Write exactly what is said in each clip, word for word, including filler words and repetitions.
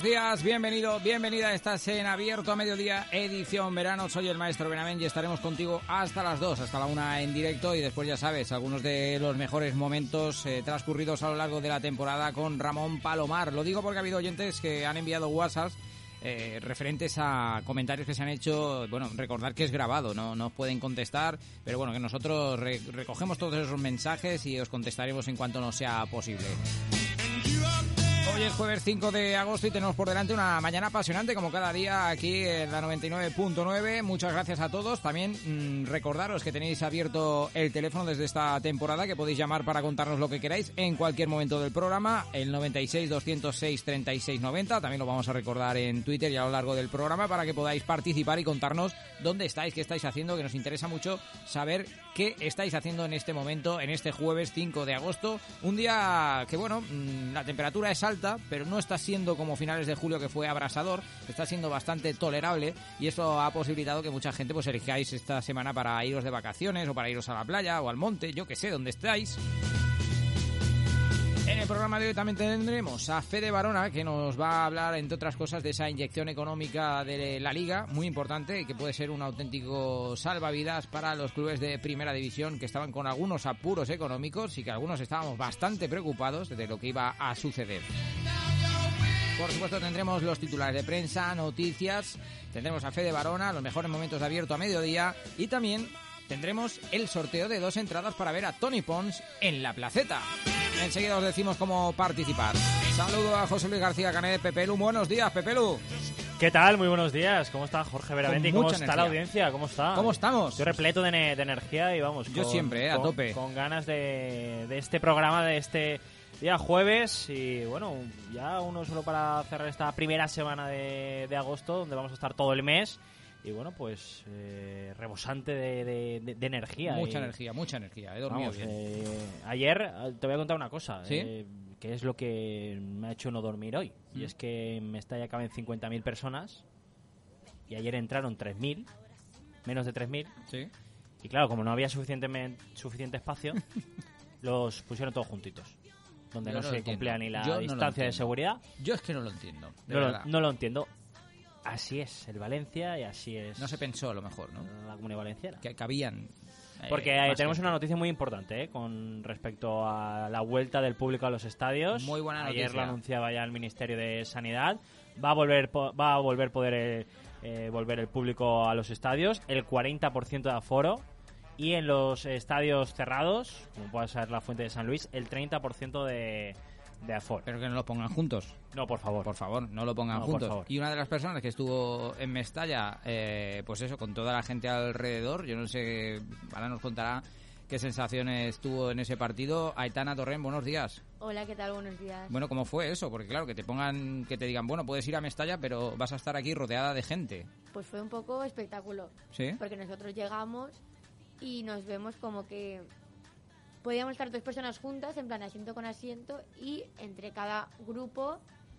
días, bienvenido, bienvenida. Estás en Abierto a Mediodía, edición verano. Soy el maestro Benavent y estaremos contigo hasta las dos, hasta la una en directo. Y después, ya sabes, algunos de los mejores momentos eh, transcurridos a lo largo de la temporada con Ramón Palomar. Lo digo porque ha habido oyentes que han enviado WhatsApps eh, referentes a comentarios que se han hecho. Bueno, recordar que es grabado, no nos pueden contestar, pero bueno, que nosotros re- recogemos todos esos mensajes y os contestaremos en cuanto nos sea posible. Hoy es jueves cinco de agosto y tenemos por delante una mañana apasionante como cada día aquí en la noventa y nueve punto nueve. Muchas gracias a todos. También mmm, recordaros que tenéis abierto el teléfono desde esta temporada, que podéis llamar para contarnos lo que queráis en cualquier momento del programa, el noventa y seis, doscientos seis, treinta y seis noventa. También lo vamos a recordar en Twitter y a lo largo del programa para que podáis participar y contarnos dónde estáis, qué estáis haciendo, que nos interesa mucho saber qué estáis haciendo en este momento, en este jueves cinco de agosto. Un día que, bueno, mmm, la temperatura es alta, pero no está siendo como finales de julio, que fue abrasador. Está siendo bastante tolerable y eso ha posibilitado que mucha gente pues elijáis esta semana para iros de vacaciones o para iros a la playa o al monte, yo que sé, donde estáis. En el programa de hoy también tendremos a Fede Barona, que nos va a hablar, entre otras cosas, de esa inyección económica de la Liga, muy importante, y que puede ser un auténtico salvavidas para los clubes de Primera División, que estaban con algunos apuros económicos y que algunos estábamos bastante preocupados de lo que iba a suceder. Por supuesto tendremos los titulares de prensa, noticias, tendremos a Fede Barona, los mejores momentos de Abierto a Mediodía, y también tendremos el sorteo de dos entradas para ver a Tony Pons en La Placeta. Enseguida os decimos cómo participar. Saludo a José Luis García Canet. Pepelu, buenos días, Pepelu. ¿Qué tal? Muy buenos días. ¿Cómo está Jorge Benavent? ¿Cómo está energía. La audiencia? ¿Cómo está? ¿Cómo estamos? Estoy repleto de, de energía y vamos. Yo con, siempre, eh, a con, tope. Con ganas de, de este programa, de este día jueves. Y bueno, ya uno solo para cerrar esta primera semana de, de agosto, donde vamos a estar todo el mes. Y bueno, pues eh, rebosante de, de, de, de energía. Mucha y, energía, mucha energía. He dormido vamos, bien. Eh, ayer te voy a contar una cosa. ¿Sí? Eh, que es lo que me ha hecho no dormir hoy. Mm. Y es que en Mestalla caben cincuenta mil personas. Y ayer entraron tres mil. Menos de tres mil. Sí. Y claro, como no había suficiente, suficiente espacio, los pusieron todos juntitos. Donde Yo no, no se cumplía ni la Yo distancia no de seguridad. Yo es que no lo entiendo. No lo, no lo entiendo. Así es el Valencia y así es... No se pensó a lo mejor, ¿no? La Comunidad Valenciana. Que cabían... Eh, Porque eh, tenemos gente. Una noticia muy importante eh, con respecto a la vuelta del público a los estadios. Muy buena noticia. Ayer lo anunciaba ya el Ministerio de Sanidad. Va a volver va a volver poder eh, eh, volver el público a los estadios. El cuarenta por ciento de aforo. Y en los estadios cerrados, como puede ser la Fuente de San Luis, el treinta por ciento de... de aforo. Pero que no lo pongan juntos. No, por favor. Por favor, no lo pongan no, juntos. Y una de las personas que estuvo en Mestalla, eh, pues eso, con toda la gente alrededor, yo no sé, ahora nos contará qué sensaciones tuvo en ese partido. Aitana Torrent, buenos días. Hola, ¿qué tal? Buenos días. Bueno, ¿cómo fue eso? Porque claro, que te pongan, que te digan, bueno, puedes ir a Mestalla, pero vas a estar aquí rodeada de gente. Pues fue un poco espectáculo. ¿Sí? Porque nosotros llegamos y nos vemos como que... podíamos estar dos personas juntas, en plan asiento con asiento, y entre cada grupo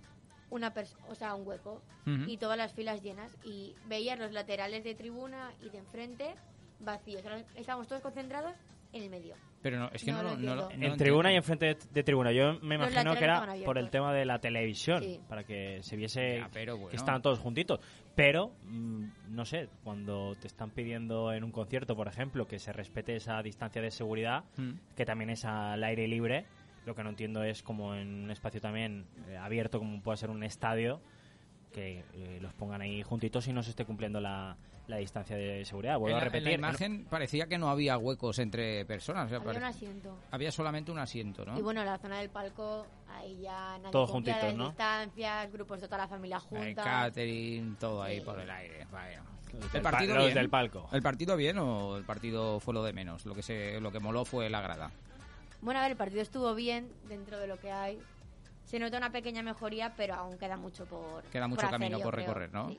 una persona, o sea, un hueco, uh-huh. y todas las filas llenas. Y veías los laterales de tribuna y de enfrente vacíos. Estábamos todos concentrados en el medio. Pero no, es que no, no, no, no En no tribuna y enfrente de, de tribuna. Yo me los imagino que era por el abiertos. tema de la televisión, sí. Para que se viese ya, pero bueno. que estaban todos juntitos. Pero, mmm, no sé, cuando te están pidiendo en un concierto, por ejemplo, que se respete esa distancia de seguridad, mm. que también es al aire libre, lo que no entiendo es como en un espacio también eh, abierto, como puede ser un estadio, que eh, los pongan ahí juntitos y no se esté cumpliendo la, la distancia de seguridad. Vuelvo en la, a repetir. En la imagen no... parecía que no había huecos entre personas. O sea, había pare... un asiento. Había solamente un asiento, ¿no? Y bueno, la zona del palco, ahí ya nadie todos cumplía juntitos, las ¿no? distancias, grupos de toda la familia juntas. El catering, todo ahí sí. Por el aire. Vaya. El partido pa- los bien. del palco. ¿El partido bien o el partido fue lo de menos? Lo que se, lo que moló fue la grada. Bueno, a ver, el partido estuvo bien dentro de lo que hay. Se nota una pequeña mejoría, pero aún queda mucho por Queda mucho por camino hacer, por creo. recorrer, ¿no? Sí.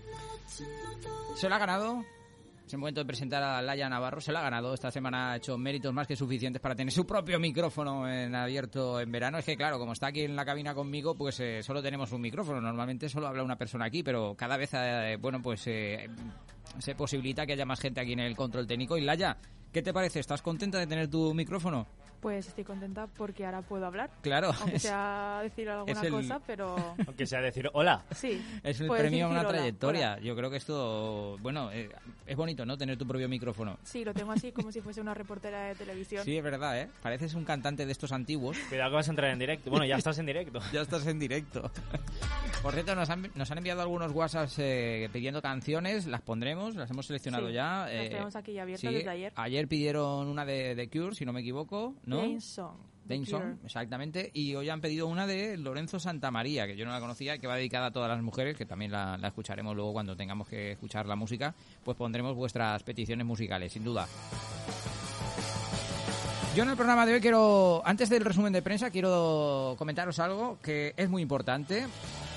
¿Se lo ha ganado? Es el momento de presentar a Laia Navarro. Se lo ha ganado. Esta semana ha hecho méritos más que suficientes para tener su propio micrófono en abierto en verano. Es que, claro, como está aquí en la cabina conmigo, pues eh, solo tenemos un micrófono. Normalmente solo habla una persona aquí, pero cada vez, eh, bueno, pues eh, se posibilita que haya más gente aquí en el control técnico. Y Laia, ¿qué te parece? ¿Estás contenta de tener tu micrófono? Pues estoy contenta porque ahora puedo hablar. Claro. Aunque sea decir alguna el, cosa, pero... Aunque sea decir hola. Sí. Es el premio a una trayectoria. Hola. Yo creo que esto... Bueno, eh, es bonito, ¿no? Tener tu propio micrófono. Sí, lo tengo así como si fuese una reportera de televisión. Sí, es verdad, ¿eh? Pareces un cantante de estos antiguos. Cuidado que vas a entrar en directo. Bueno, ya estás en directo. Ya estás en directo. Por cierto, nos han, nos han enviado algunos WhatsApps eh, pidiendo canciones. Las pondremos, las hemos seleccionado sí, ya. Las eh, tenemos aquí abiertas sí, desde ayer. Ayer pidieron una de The Cure, si no me equivoco, ¿no? Dane Song. Dane Song, exactamente. Y hoy han pedido una de Lorenzo Santamaría, que yo no la conocía, que va dedicada a todas las mujeres, que también la, la escucharemos luego cuando tengamos que escuchar la música. Pues pondremos vuestras peticiones musicales, sin duda. Yo en el programa de hoy quiero, antes del resumen de prensa, quiero comentaros algo que es muy importante.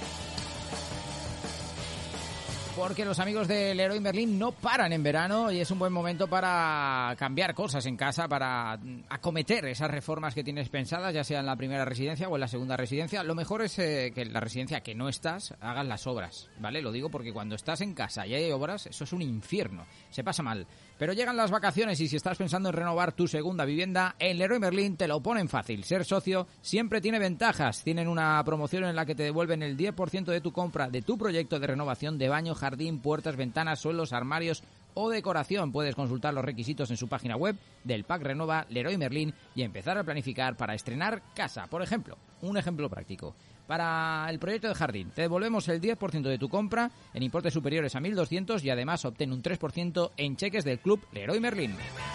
Porque los amigos del Leroy Merlin no paran en verano y es un buen momento para cambiar cosas en casa, para acometer esas reformas que tienes pensadas, ya sea en la primera residencia o en la segunda residencia. Lo mejor es eh, que en la residencia que no estás hagas las obras, ¿vale? Lo digo porque cuando estás en casa y hay obras, eso es un infierno, se pasa mal. Pero llegan las vacaciones y si estás pensando en renovar tu segunda vivienda, en Leroy Merlin te lo ponen fácil. Ser socio siempre tiene ventajas. Tienen una promoción en la que te devuelven el diez por ciento de tu compra de tu proyecto de renovación de baño, jardín, puertas, ventanas, suelos, armarios o decoración. Puedes consultar los requisitos en su página web del Pack Renova Leroy Merlin y empezar a planificar para estrenar casa. Por ejemplo, un ejemplo práctico. Para el proyecto de jardín, te devolvemos el diez por ciento de tu compra en importes superiores a mil doscientos y además obtén un tres por ciento en cheques del Club Leroy Merlin.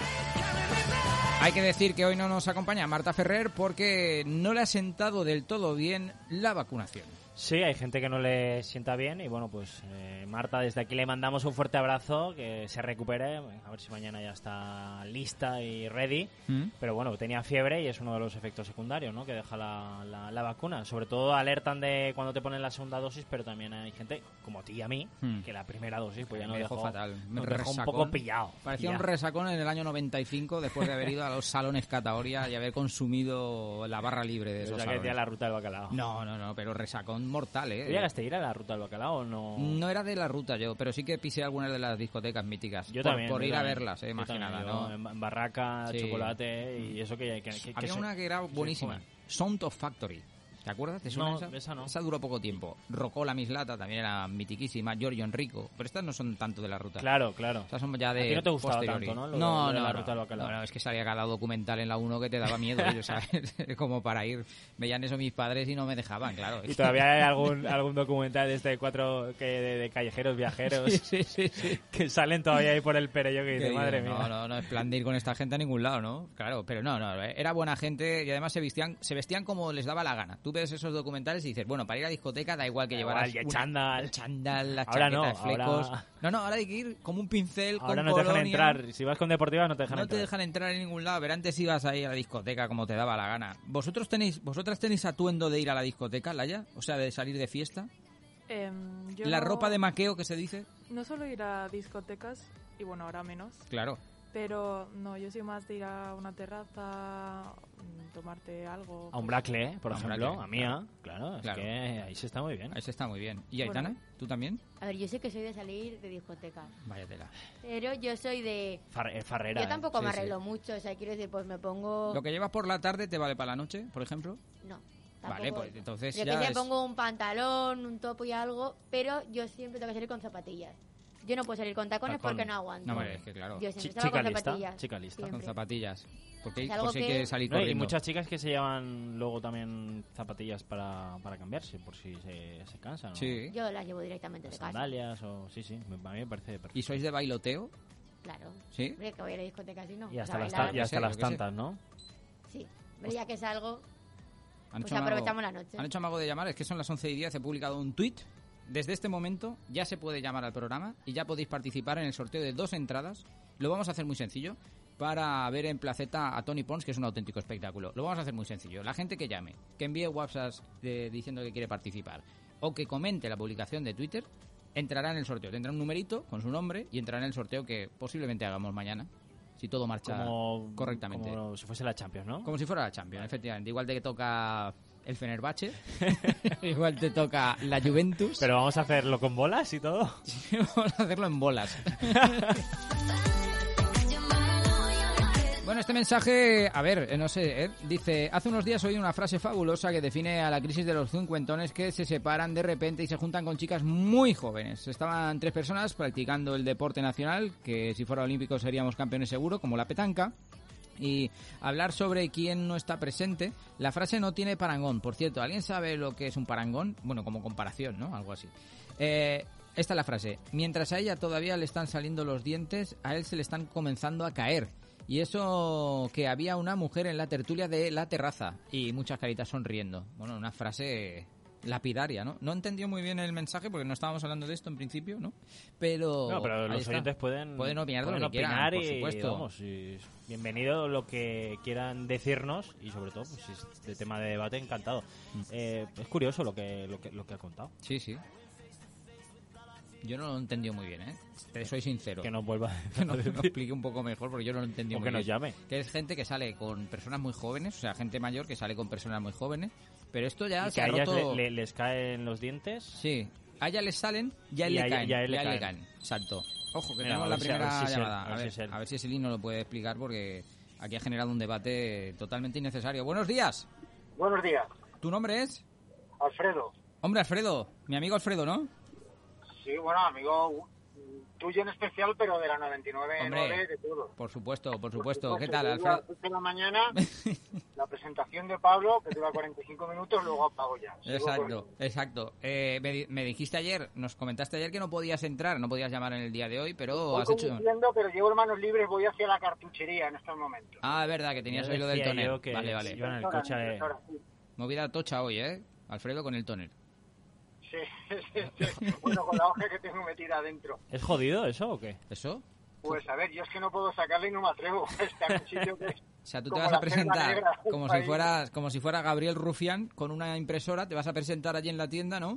Hay que decir que hoy no nos acompaña Marta Ferrer porque no le ha sentado del todo bien la vacunación. Sí, hay gente que no le sienta bien y bueno, pues eh, Marta, desde aquí le mandamos un fuerte abrazo, que se recupere, a ver si mañana ya está lista y ready, ¿Mm? Pero bueno, tenía fiebre y es uno de los efectos secundarios, ¿no?, que deja la, la, la vacuna. Sobre todo alertan de cuando te ponen la segunda dosis, pero también hay gente, como a ti y a mí, ¿Mm? que la primera dosis pues ya nos dejó, fatal. Me nos dejó un poco pillado. Parecía pillado. un resacón en el año noventa y cinco después de haber ido a los salones Cataoria y haber consumido la barra libre de esos salones. Que decía la ruta del bacalao. No, no, no, pero resacón mortal, ¿eh? ¿Llegaste a ir a la ruta del bacalao o no? No era de la ruta yo, pero sí que pisé algunas de las discotecas míticas. Yo por, también. Por yo ir también. a verlas, eh, más que nada, ¿no? En Barraca, sí. Chocolate y eso que... que, que Había que una se... que era buenísima, sí, Sound of Factory. ¿Te acuerdas? ¿Te suena no, esa? esa no. Esa duró poco tiempo. Rocola Mislata también era mitiquísima. Giorgio Enrico. Pero estas no son tanto de la ruta. Claro, claro. Estas son ya de ¿A ti no te gustaba posteriori. tanto, no? Lo no, de, lo de no, la no, ruta del bacalao. no, no, es que salía cada documental en la uno que te daba miedo, ¿eh? ¿Sabes? Como para ir. Veían eso mis padres y no me dejaban, claro. Y todavía hay algún algún documental de este cuatro que de, de callejeros viajeros sí, sí, sí, sí. que salen todavía ahí por el Perello que dice, madre no, mía. No, no, no es plan de ir con esta gente a ningún lado, ¿no? Claro, pero no, no, era buena gente y además se vestían, se vestían como les daba la gana. Tú ves esos documentales y dices, bueno, para ir a discoteca da igual que llevaras el chándal, el chándal, la ahora chaqueta no, de flecos. Ahora... No, no, ahora hay que ir como un pincel ahora con no te colonia. dejan entrar, si vas con deportivas no te dejan no entrar. No te dejan entrar en ningún lado, pero antes ibas ahí a la discoteca como te daba la gana. ¿Vosotros tenéis, vosotras tenéis atuendo de ir a la discoteca, Laia? O sea, de salir de fiesta. Eh, yo la no, ropa de maqueo que se dice. No suelo ir a discotecas y bueno, ahora menos. Claro. Pero no, yo soy más de ir a una terraza, tomarte algo. A un Blackley, por a ejemplo, Blackley, a Mía, claro, claro, es claro. que ahí se está muy bien. Ahí se está muy bien. ¿Y Aitana? Bueno, ¿tú también? A ver, yo sé que soy de salir de discoteca. Vaya tela. Pero yo soy de... Far, farrera. Yo tampoco eh. me sí, arreglo sí. mucho, o sea, quiero decir, pues me pongo... ¿Lo que llevas por la tarde te vale para la noche, por ejemplo? No. Tampoco. Vale, pues entonces yo ya que sé, es... pongo un pantalón, un topo y algo, pero yo siempre tengo que salir con zapatillas. Yo no puedo salir con tacones Tacón. porque no aguanto. No, vale, es que claro. Yo siempre Ch salgo chica con lista, zapatillas. chica lista. Siempre. Con zapatillas. Porque Es por algo si hay que- que salir No, y corriendo. muchas chicas que se llevan luego también zapatillas para, para cambiarse, por si se, se cansan. ¿no? Sí. Yo las llevo directamente de casa. Sandalias o... Sí, sí, me- a mí me parece perfecto. ¿Y sois de bailoteo? Claro. Sí. Hombre, que voy a la discoteca así, ¿no? Y O hasta sea, las, bailar, ta- y hasta sé, las yo qué sé. tantas, ¿no? Sí. Pero ya que salgo, Han pues hecho amago- aprovechamos la noche. Han hecho amago de llamar, es que son las once y diez, he publicado un tuit. Desde este momento ya se puede llamar al programa y ya podéis participar en el sorteo de dos entradas. Lo vamos a hacer muy sencillo para ver en Placeta a Tony Pons, que es un auténtico espectáculo. Lo vamos a hacer muy sencillo. La gente que llame, que envíe WhatsApp de, diciendo que quiere participar o que comente la publicación de Twitter, entrará en el sorteo. Tendrá un numerito con su nombre y entrará en el sorteo que posiblemente hagamos mañana, si todo marcha Como, correctamente. como si fuese la Champions, ¿no? Como si fuera la Champions, efectivamente. Igual te toca el Fenerbahce, igual te toca la Juventus. Pero vamos a hacerlo con bolas y todo. Vamos a hacerlo en bolas. Bueno, este mensaje, a ver, eh, no sé, eh, dice, hace unos días oí una frase fabulosa que define a la crisis de los cincuentones que se separan de repente y se juntan con chicas muy jóvenes. Estaban tres personas practicando el deporte nacional, que si fuera olímpico seríamos campeones seguro, como la petanca. Y hablar sobre quién no está presente, la frase no tiene parangón. Por cierto, ¿alguien sabe lo que es un parangón? Bueno, como comparación, ¿no? Algo así. Eh, esta es la frase. Mientras a ella todavía le están saliendo los dientes, a él se le están comenzando a caer. Y eso que había una mujer en la tertulia de la terraza y muchas caritas sonriendo. Bueno, una frase lapidaria, ¿no? No entendió muy bien el mensaje porque no estábamos hablando de esto en principio, ¿no? Pero, no, pero los está. oyentes pueden, pueden opinar de pueden lo que opinar quieran, por y, supuesto. Vamos, y bienvenido lo que quieran decirnos y sobre todo, pues si es de tema de debate, encantado. Mm. Eh, es curioso lo que, lo que lo que ha contado. Sí, sí. Yo no lo he entendido muy bien, ¿eh? Te soy sincero. Que nos vuelva que nos lo explique un poco mejor porque yo no lo he entendido muy bien. O que bien. nos llame. Que es gente que sale con personas muy jóvenes, o sea, gente mayor que sale con personas muy jóvenes, pero esto ya y se que ha a ellas roto... le, le, les caen los dientes. Sí. A ella les salen, ya y le a, caen. Ya, ya le le caen. caen. Exacto. Ojo, que Mira, tenemos la si, primera a ver si llamada. Es él, a, ver, si es a ver si ese Lino lo puede explicar porque aquí ha generado un debate totalmente innecesario. Buenos días. Buenos días. ¿Tu nombre es? Alfredo. Hombre, Alfredo. Mi amigo Alfredo, ¿no? Sí, bueno, amigo tuyo en especial, pero de la noventa y nueve punto nueve de todo. Por supuesto, por supuesto. Por ¿Qué supuesto, tal, Alfredo? A las Alfredo? ocho de la mañana, la presentación de Pablo, que dura cuarenta y cinco minutos, luego apago ya. Sigo Exacto, con... exacto. Eh, me, me dijiste ayer, nos comentaste ayer que no podías entrar, no podías llamar en el día de hoy, pero Voy has hecho... conduciendo, pero llevo manos libres, voy hacia la cartuchería en estos momentos. Ah, es verdad, que tenías Yo oído del decía tóner. yo que Vale, vale. iban en el coche de... Movida tocha hoy, ¿eh? Alfredo con el tóner. Sí, sí, sí. Bueno, con la hoja que tengo metida adentro. ¿Es jodido eso o qué? ¿Eso? Pues a ver, yo es que no puedo sacarla y no me atrevo. Está en un sitio que es O sea, tú te como vas la a presentar negra del como si país. fueras como si fuera Gabriel Rufián con una impresora, te vas a presentar allí en la tienda, ¿no?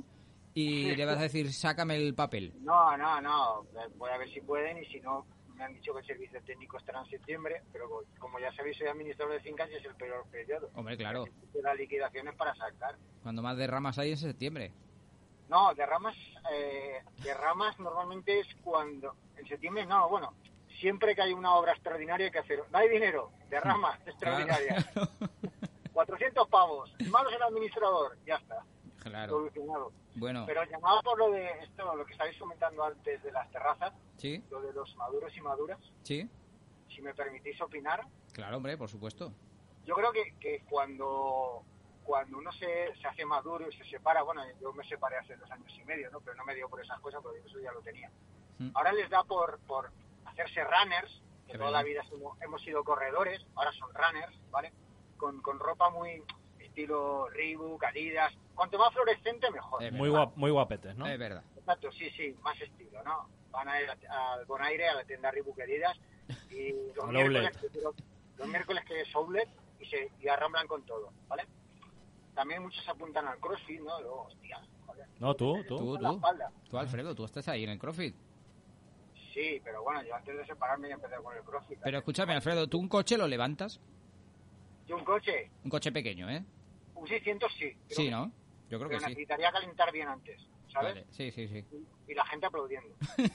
Y le vas a decir, sácame el papel. No, no, no. Voy a ver si pueden y si no, me han dicho que el servicio técnico estará en septiembre, pero como ya sabéis, soy administrador de fincas y es el peor periodo. Hombre, claro. Las liquidaciones para sacar. Cuando más derramas hay en septiembre. No, derramas, eh, derramas normalmente es cuando... En septiembre no, bueno, siempre que hay una obra extraordinaria hay que hacer... No hay dinero, derramas extraordinarias. Claro. cuatrocientos pavos, malos el administrador, ya está. Claro. Solucionado. Bueno. Pero llamaba por lo de esto, lo que estáis comentando antes de las terrazas, Sí. lo de los maduros y maduras, Sí. si me permitís opinar. Claro, hombre, por supuesto. Yo creo que, que cuando cuando uno se, se hace maduro y se separa, bueno, yo me separé hace dos años y medio, ¿no? Pero no me dio por esas cosas, porque eso ya lo tenía. Mm. Ahora les da por, por hacerse runners, que es toda verdad. la vida hemos, hemos sido corredores, ahora son runners, ¿vale? Con, con ropa muy estilo Reebok, Adidas. Cuanto más fluorescente, mejor. Es Muy, guap, muy guapetes, ¿no? Es verdad. Exacto, sí, sí, más estilo, ¿no? Van a ir al Bonaire, a la tienda Reebok Adidas, y los, miércoles que, los miércoles que es outlet, y se y arramblan con todo, ¿vale? También muchos apuntan al CrossFit, ¿no? Luego, hostia, joder. No, tú, tú. Tú, tú. Tú, Alfredo, tú estás ahí en el CrossFit. Sí, pero bueno, yo antes de separarme ya empecé con el CrossFit. Pero escúchame, Alfredo, ¿tú un coche lo levantas? ¿Yo un coche? Un coche pequeño, ¿eh? Un seiscientos sí. Sí, ¿no? Yo creo pero que sí. necesitaría calentar bien antes, ¿sabes? Vale. Sí, sí, sí. Y, y la gente aplaudiendo.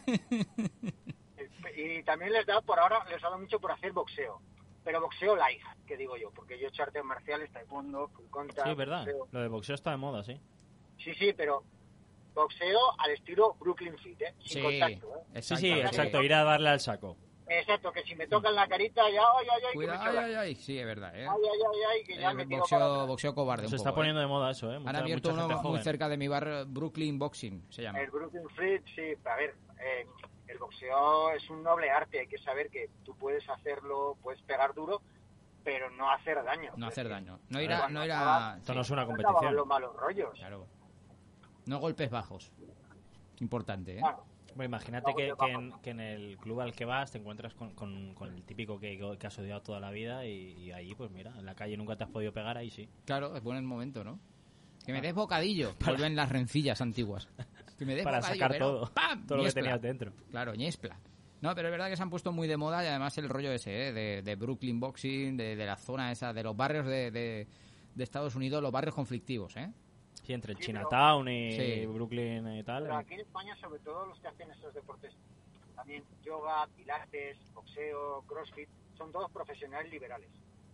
Y también les da, por ahora, les ha dado mucho por hacer boxeo. Pero boxeo light, que digo yo, porque yo he hecho artes marciales, taekwondo, full contact. Sí, es verdad. Boxeo. Lo de boxeo está de moda, sí. Sí, sí, pero boxeo al estilo Brooklyn Fit, ¿eh? Sin Sí, contacto, ¿eh? Sí, sí, exacto, ir a darle al saco. Exacto, que si me tocan la carita, ya, ay, ay, ay, Cuidado, que me ay, choca. ay, ay, sí, es verdad, ¿eh? Ay, ay, ay, ay, que ya Eh, me tiro boxeo, para atrás. boxeo cobarde Se un está poco, poniendo ¿eh? de moda eso, ¿eh? Mucha, Han abierto mucha uno gente muy joven. cerca de mi bar, Brooklyn Boxing, se llama. El Brooklyn Fit, sí, a ver, eh, el boxeo es un noble arte, hay que saber que tú puedes hacerlo, puedes pegar duro, pero no hacer daño. No hacer Es daño. No decir, ir a... cuando No ir acabas- a Esto no es una acaban competición. los malos rollos. Claro. No golpes bajos. Importante, ¿eh? Bueno, Bueno, imagínate que, Vamos que, de en, que en el club al que vas te encuentras con, con, con el típico que, que has odiado toda la vida y, y ahí, pues mira, en la calle nunca te has podido pegar, ahí sí. Claro, es buen el momento, ¿no? Que me des bocadillo. Vuelven las rencillas antiguas. Que me des Para bocadillo, sacar pero todo, ¡pam! todo lo que Ñespla. tenías dentro. Claro, ñespla. No, pero es verdad que se han puesto muy de moda y además el rollo ese, ¿eh? de, de Brooklyn Boxing, de, de la zona esa, de los barrios de, de, de Estados Unidos, los barrios conflictivos, ¿eh? Sí, entre el Sí, Chinatown y Sí. Brooklyn y tal. pero aquí en España, sobre todo los que hacen estos deportes, también yoga, pilates, boxeo, crossfit, son todos profesionales liberales.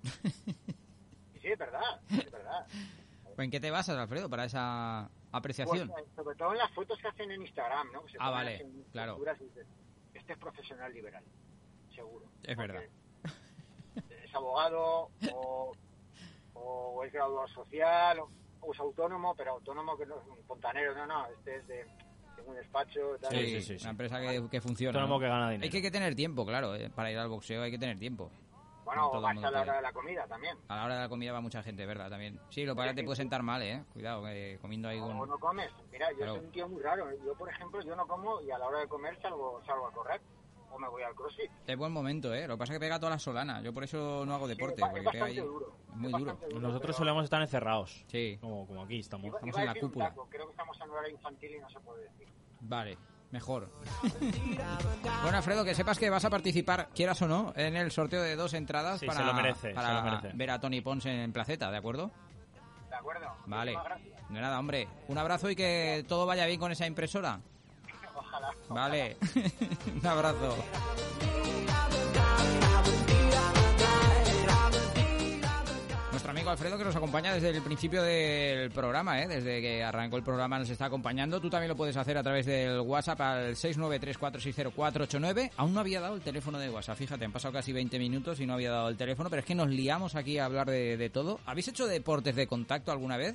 Y sí, es verdad, es verdad. ¿En qué te basas, Alfredo, para esa apreciación? Pues, sobre todo en las fotos que hacen en Instagram, ¿no? Que se ah, ponen vale, en claro. posturas y dices, este es profesional liberal, seguro. Es verdad. Es abogado o, o es graduado social o, o es autónomo, pero autónomo que no es un fontanero, no, no, este es de, de un despacho. Tal, Sí, Sí, sí, sí, sí, una empresa que, que funciona. Autónomo ¿no? que gana dinero. Hay que, hay que tener tiempo, claro, eh, para ir al boxeo hay que tener tiempo. Bueno, No todo o el vas mundo a la puede. hora de la comida también. A la hora de la comida va mucha gente, ¿verdad? También. Sí, lo que pasa es que te puede sentar mal, ¿eh? Cuidado, que comiendo ahí O con... no comes. Mira, yo Claro. soy un tío muy raro. Yo, por ejemplo, yo no como y a la hora de comer salgo, salgo a correr. O me voy al crossfit. Es buen momento, ¿eh? Lo que pasa es que pega toda la solana. Yo por eso no hago deporte, Sí, es porque bastante pega ahí... duro. Es muy Es duro. bastante duro, Nosotros pero- solemos estar encerrados. Sí, Como, como aquí estamos. Iba- Estamos iba a en la decir un cúpula. dato, creo que estamos en horario infantil y no se puede decir. vale. Mejor. Bueno, Alfredo, que sepas que vas a participar, quieras o no, en el sorteo de dos entradas Sí, para, se lo merece, para se lo merece. ver a Tony Pons en Placeta, ¿de acuerdo? ¿De acuerdo? Vale. Muchísimas gracias. De nada, hombre. Un abrazo y que todo vaya bien con esa impresora. Ojalá. Vale. Un abrazo. Nuestro amigo Alfredo, que nos acompaña desde el principio del programa, ¿eh? Desde que arrancó el programa nos está acompañando. Tú también lo puedes hacer a través del WhatsApp al seis nueve tres cuatro seis cero cuatro ocho nueve. Aún no había dado el teléfono de WhatsApp, fíjate, han pasado casi veinte minutos y no había dado el teléfono, pero es que nos liamos aquí a hablar de, de todo. ¿Habéis hecho deportes de contacto alguna vez?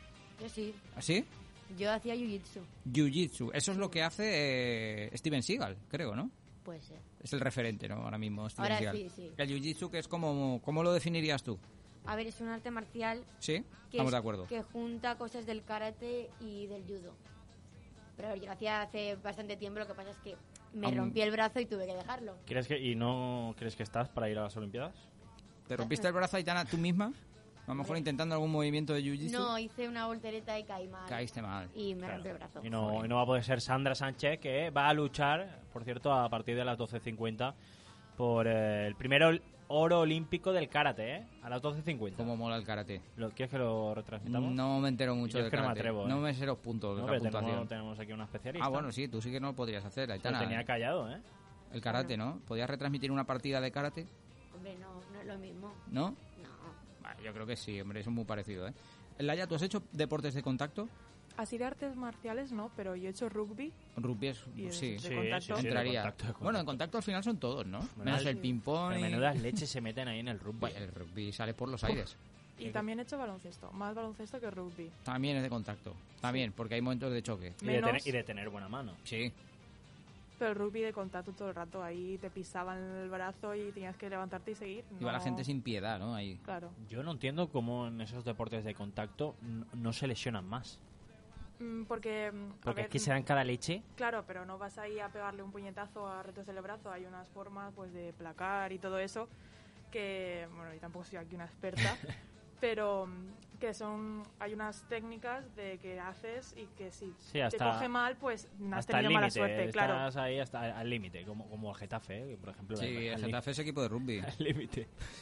Yo sí. ¿Así? Yo hacía jiu-jitsu. Jiu-Jitsu, eso es lo que hace eh, Steven Seagal, creo, ¿no? Puede ser. Es el referente, ¿no? Ahora mismo, Steven Ahora Seagal. sí, sí. El Jiu-Jitsu, que es como... ¿Cómo lo definirías tú? A ver, es un arte marcial ¿Sí? que, Estamos es- de acuerdo. que junta cosas del karate y del judo. Pero a ver, yo lo hacía hace bastante tiempo, lo que pasa es que me Aún- rompí el brazo y tuve que dejarlo. ¿Crees que, ¿Y no crees que estás para ir a las Olimpiadas? ¿Te rompiste el brazo, Aitana, tú misma? A lo mejor Hombre. intentando algún movimiento de Jiu-Jitsu. No, hice una voltereta y caí mal. Caíste mal. Y me Claro. rompí el brazo. Y no, Joder. y no va a poder ser Sandra Sánchez, que va a luchar, por cierto, a partir de las doce cincuenta por eh, el primer ol- oro olímpico del karate, ¿eh? A las doce cincuenta. Cómo mola el karate. ¿Lo, ¿Quieres que lo retransmitamos? No me entero mucho Yo es del que no me karate. atrevo, ¿eh? No me sé los puntos de No, la pero tenemos, puntuación. tenemos aquí una especialista. Ah, bueno, sí, tú sí que no lo podrías hacer, Lo Aitana. tenía callado, ¿eh? El karate, ¿no? ¿Podías retransmitir una partida de karate? Hombre, no, no es lo mismo. ¿No? No. Vale, yo creo que sí, hombre, eso es muy parecido, ¿eh? Laia, ¿tú has hecho deportes de contacto? Así de artes marciales no, pero yo he hecho rugby. Rugby es... Y de- sí, de Sí, contacto. sí, sí, de entraría. contacto, de contacto. Bueno, en contacto al final son todos, ¿no? Menos sí. el ping-pong Pero y... menudas leches se meten ahí en el rugby. Bueno, el rugby sale por los aires. Y también he hecho baloncesto, más baloncesto que rugby. También es de contacto. También, porque hay momentos de choque. Y de, menos- tener, y de tener buena mano. Sí. Pero el rugby de contacto todo el rato, ahí te pisaban el brazo y tenías que levantarte y seguir. Iba la No- gente sin piedad, ¿no? Ahí. Claro. Yo no entiendo cómo en esos deportes de contacto no, no se lesionan más. Mm, Porque, mm, a Porque ver, es que se dan cada leche. Claro, pero no vas ahí a pegarle un puñetazo a retos del brazo. Hay unas formas pues de placar y todo eso que, bueno, y tampoco soy aquí una experta, pero mm, que son, hay unas técnicas de que haces y que si Sí, te hasta- coge mal, pues has Hasta el tenido mala límite. suerte, Estás claro. ahí hasta al límite, como, como el Getafe, ¿eh? Por ejemplo. Sí, al- el al Getafe es equipo de rugby. Al límite.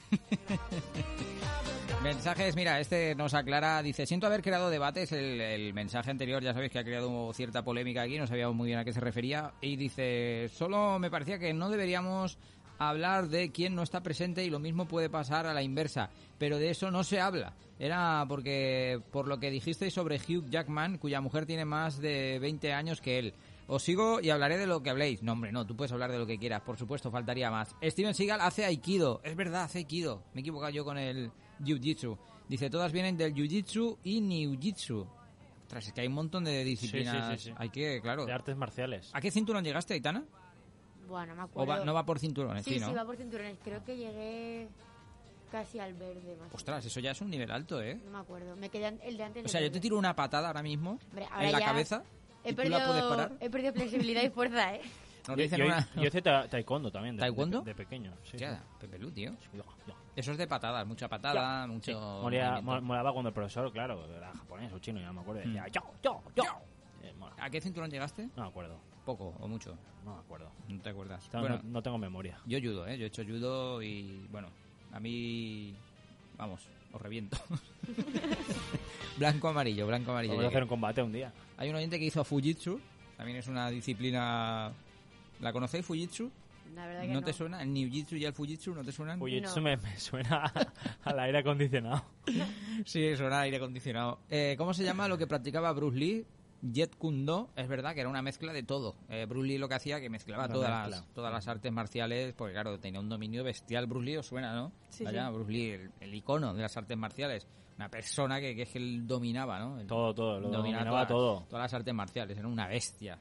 Mensajes, mira, este nos aclara, dice, siento haber creado debates, el, el mensaje anterior ya sabéis que ha creado cierta polémica aquí, no sabíamos muy bien a qué se refería, y dice, solo me parecía que no deberíamos hablar de quién no está presente y lo mismo puede pasar a la inversa, pero de eso no se habla. Era porque, por lo que dijisteis sobre Hugh Jackman, cuya mujer tiene más de veinte años que él. Os sigo y hablaré de lo que habléis. No, hombre, no, tú puedes hablar de lo que quieras, por supuesto, faltaría más. Steven Seagal hace Aikido. Es verdad, hace Aikido. Me he equivocado yo con el Jiu-Jitsu. Dice, todas vienen del Jiu-Jitsu y Niu-Jitsu. Ostras, es que hay un montón de disciplinas. Sí, sí, sí, sí. Hay que, claro. De artes marciales. ¿A qué cinturón llegaste, Aitana? Bueno, me ¿O acuerdo. va- no va por cinturones? Sí, Sí, ¿no? sí, va por cinturones. Creo que llegué casi al verde más. Ostras, eso ya es un nivel alto, ¿eh? No me acuerdo. Me quedé an- el de antes. O sea, del yo te verde. tiro una patada ahora mismo Hombre, ahora en la ya cabeza He y tú perdido, la puedes parar. he perdido flexibilidad y fuerza, ¿eh? Nos Yo, dicen yo- una... yo hice ta- taekwondo también. De, ¿Taekwondo? De, de pequeño. Sí, Hostia, sí. Pepe Lu, tío. Sí, yo, yo. Eso es de patadas, mucha patada, Sí. mucho... Molía- movimiento. mo- molaba cuando el profesor, claro, era japonés o chino, ya me acuerdo, decía Mm. yo, yo, yo. Eh, mola. ¿A qué cinturón llegaste? No me acuerdo, Poco o mucho, no me acuerdo. no te acuerdas. No, Bueno, no, no tengo memoria. yo judo, ¿eh? Yo he hecho judo y, bueno, a mí, vamos, os reviento. Blanco amarillo, blanco amarillo. Vamos a llegué. hacer un combate un día. Hay un oyente que hizo Fujitsu, también es una disciplina... ¿La conocéis, Fujitsu? La verdad que ¿No no. te suena? ¿El Niujitsu y el Fujitsu no te suenan? Fujitsu No. me, me suena al aire acondicionado. Sí, suena a aire acondicionado. Eh, ¿Cómo se llama lo que practicaba Bruce Lee? Jet Kundo, es verdad que era una mezcla de todo. Eh, Bruce Lee lo que hacía que mezclaba Una todas mezcla. las, todas las artes marciales, porque claro, tenía un dominio bestial. Bruce Lee os suena, ¿no? Sí, Vaya, sí. Bruce Lee, el, el icono de las artes marciales. Una persona que, que es que él dominaba, ¿no? Él Todo, todo, lo dominaba todas, todo. todas las artes marciales, era una bestia.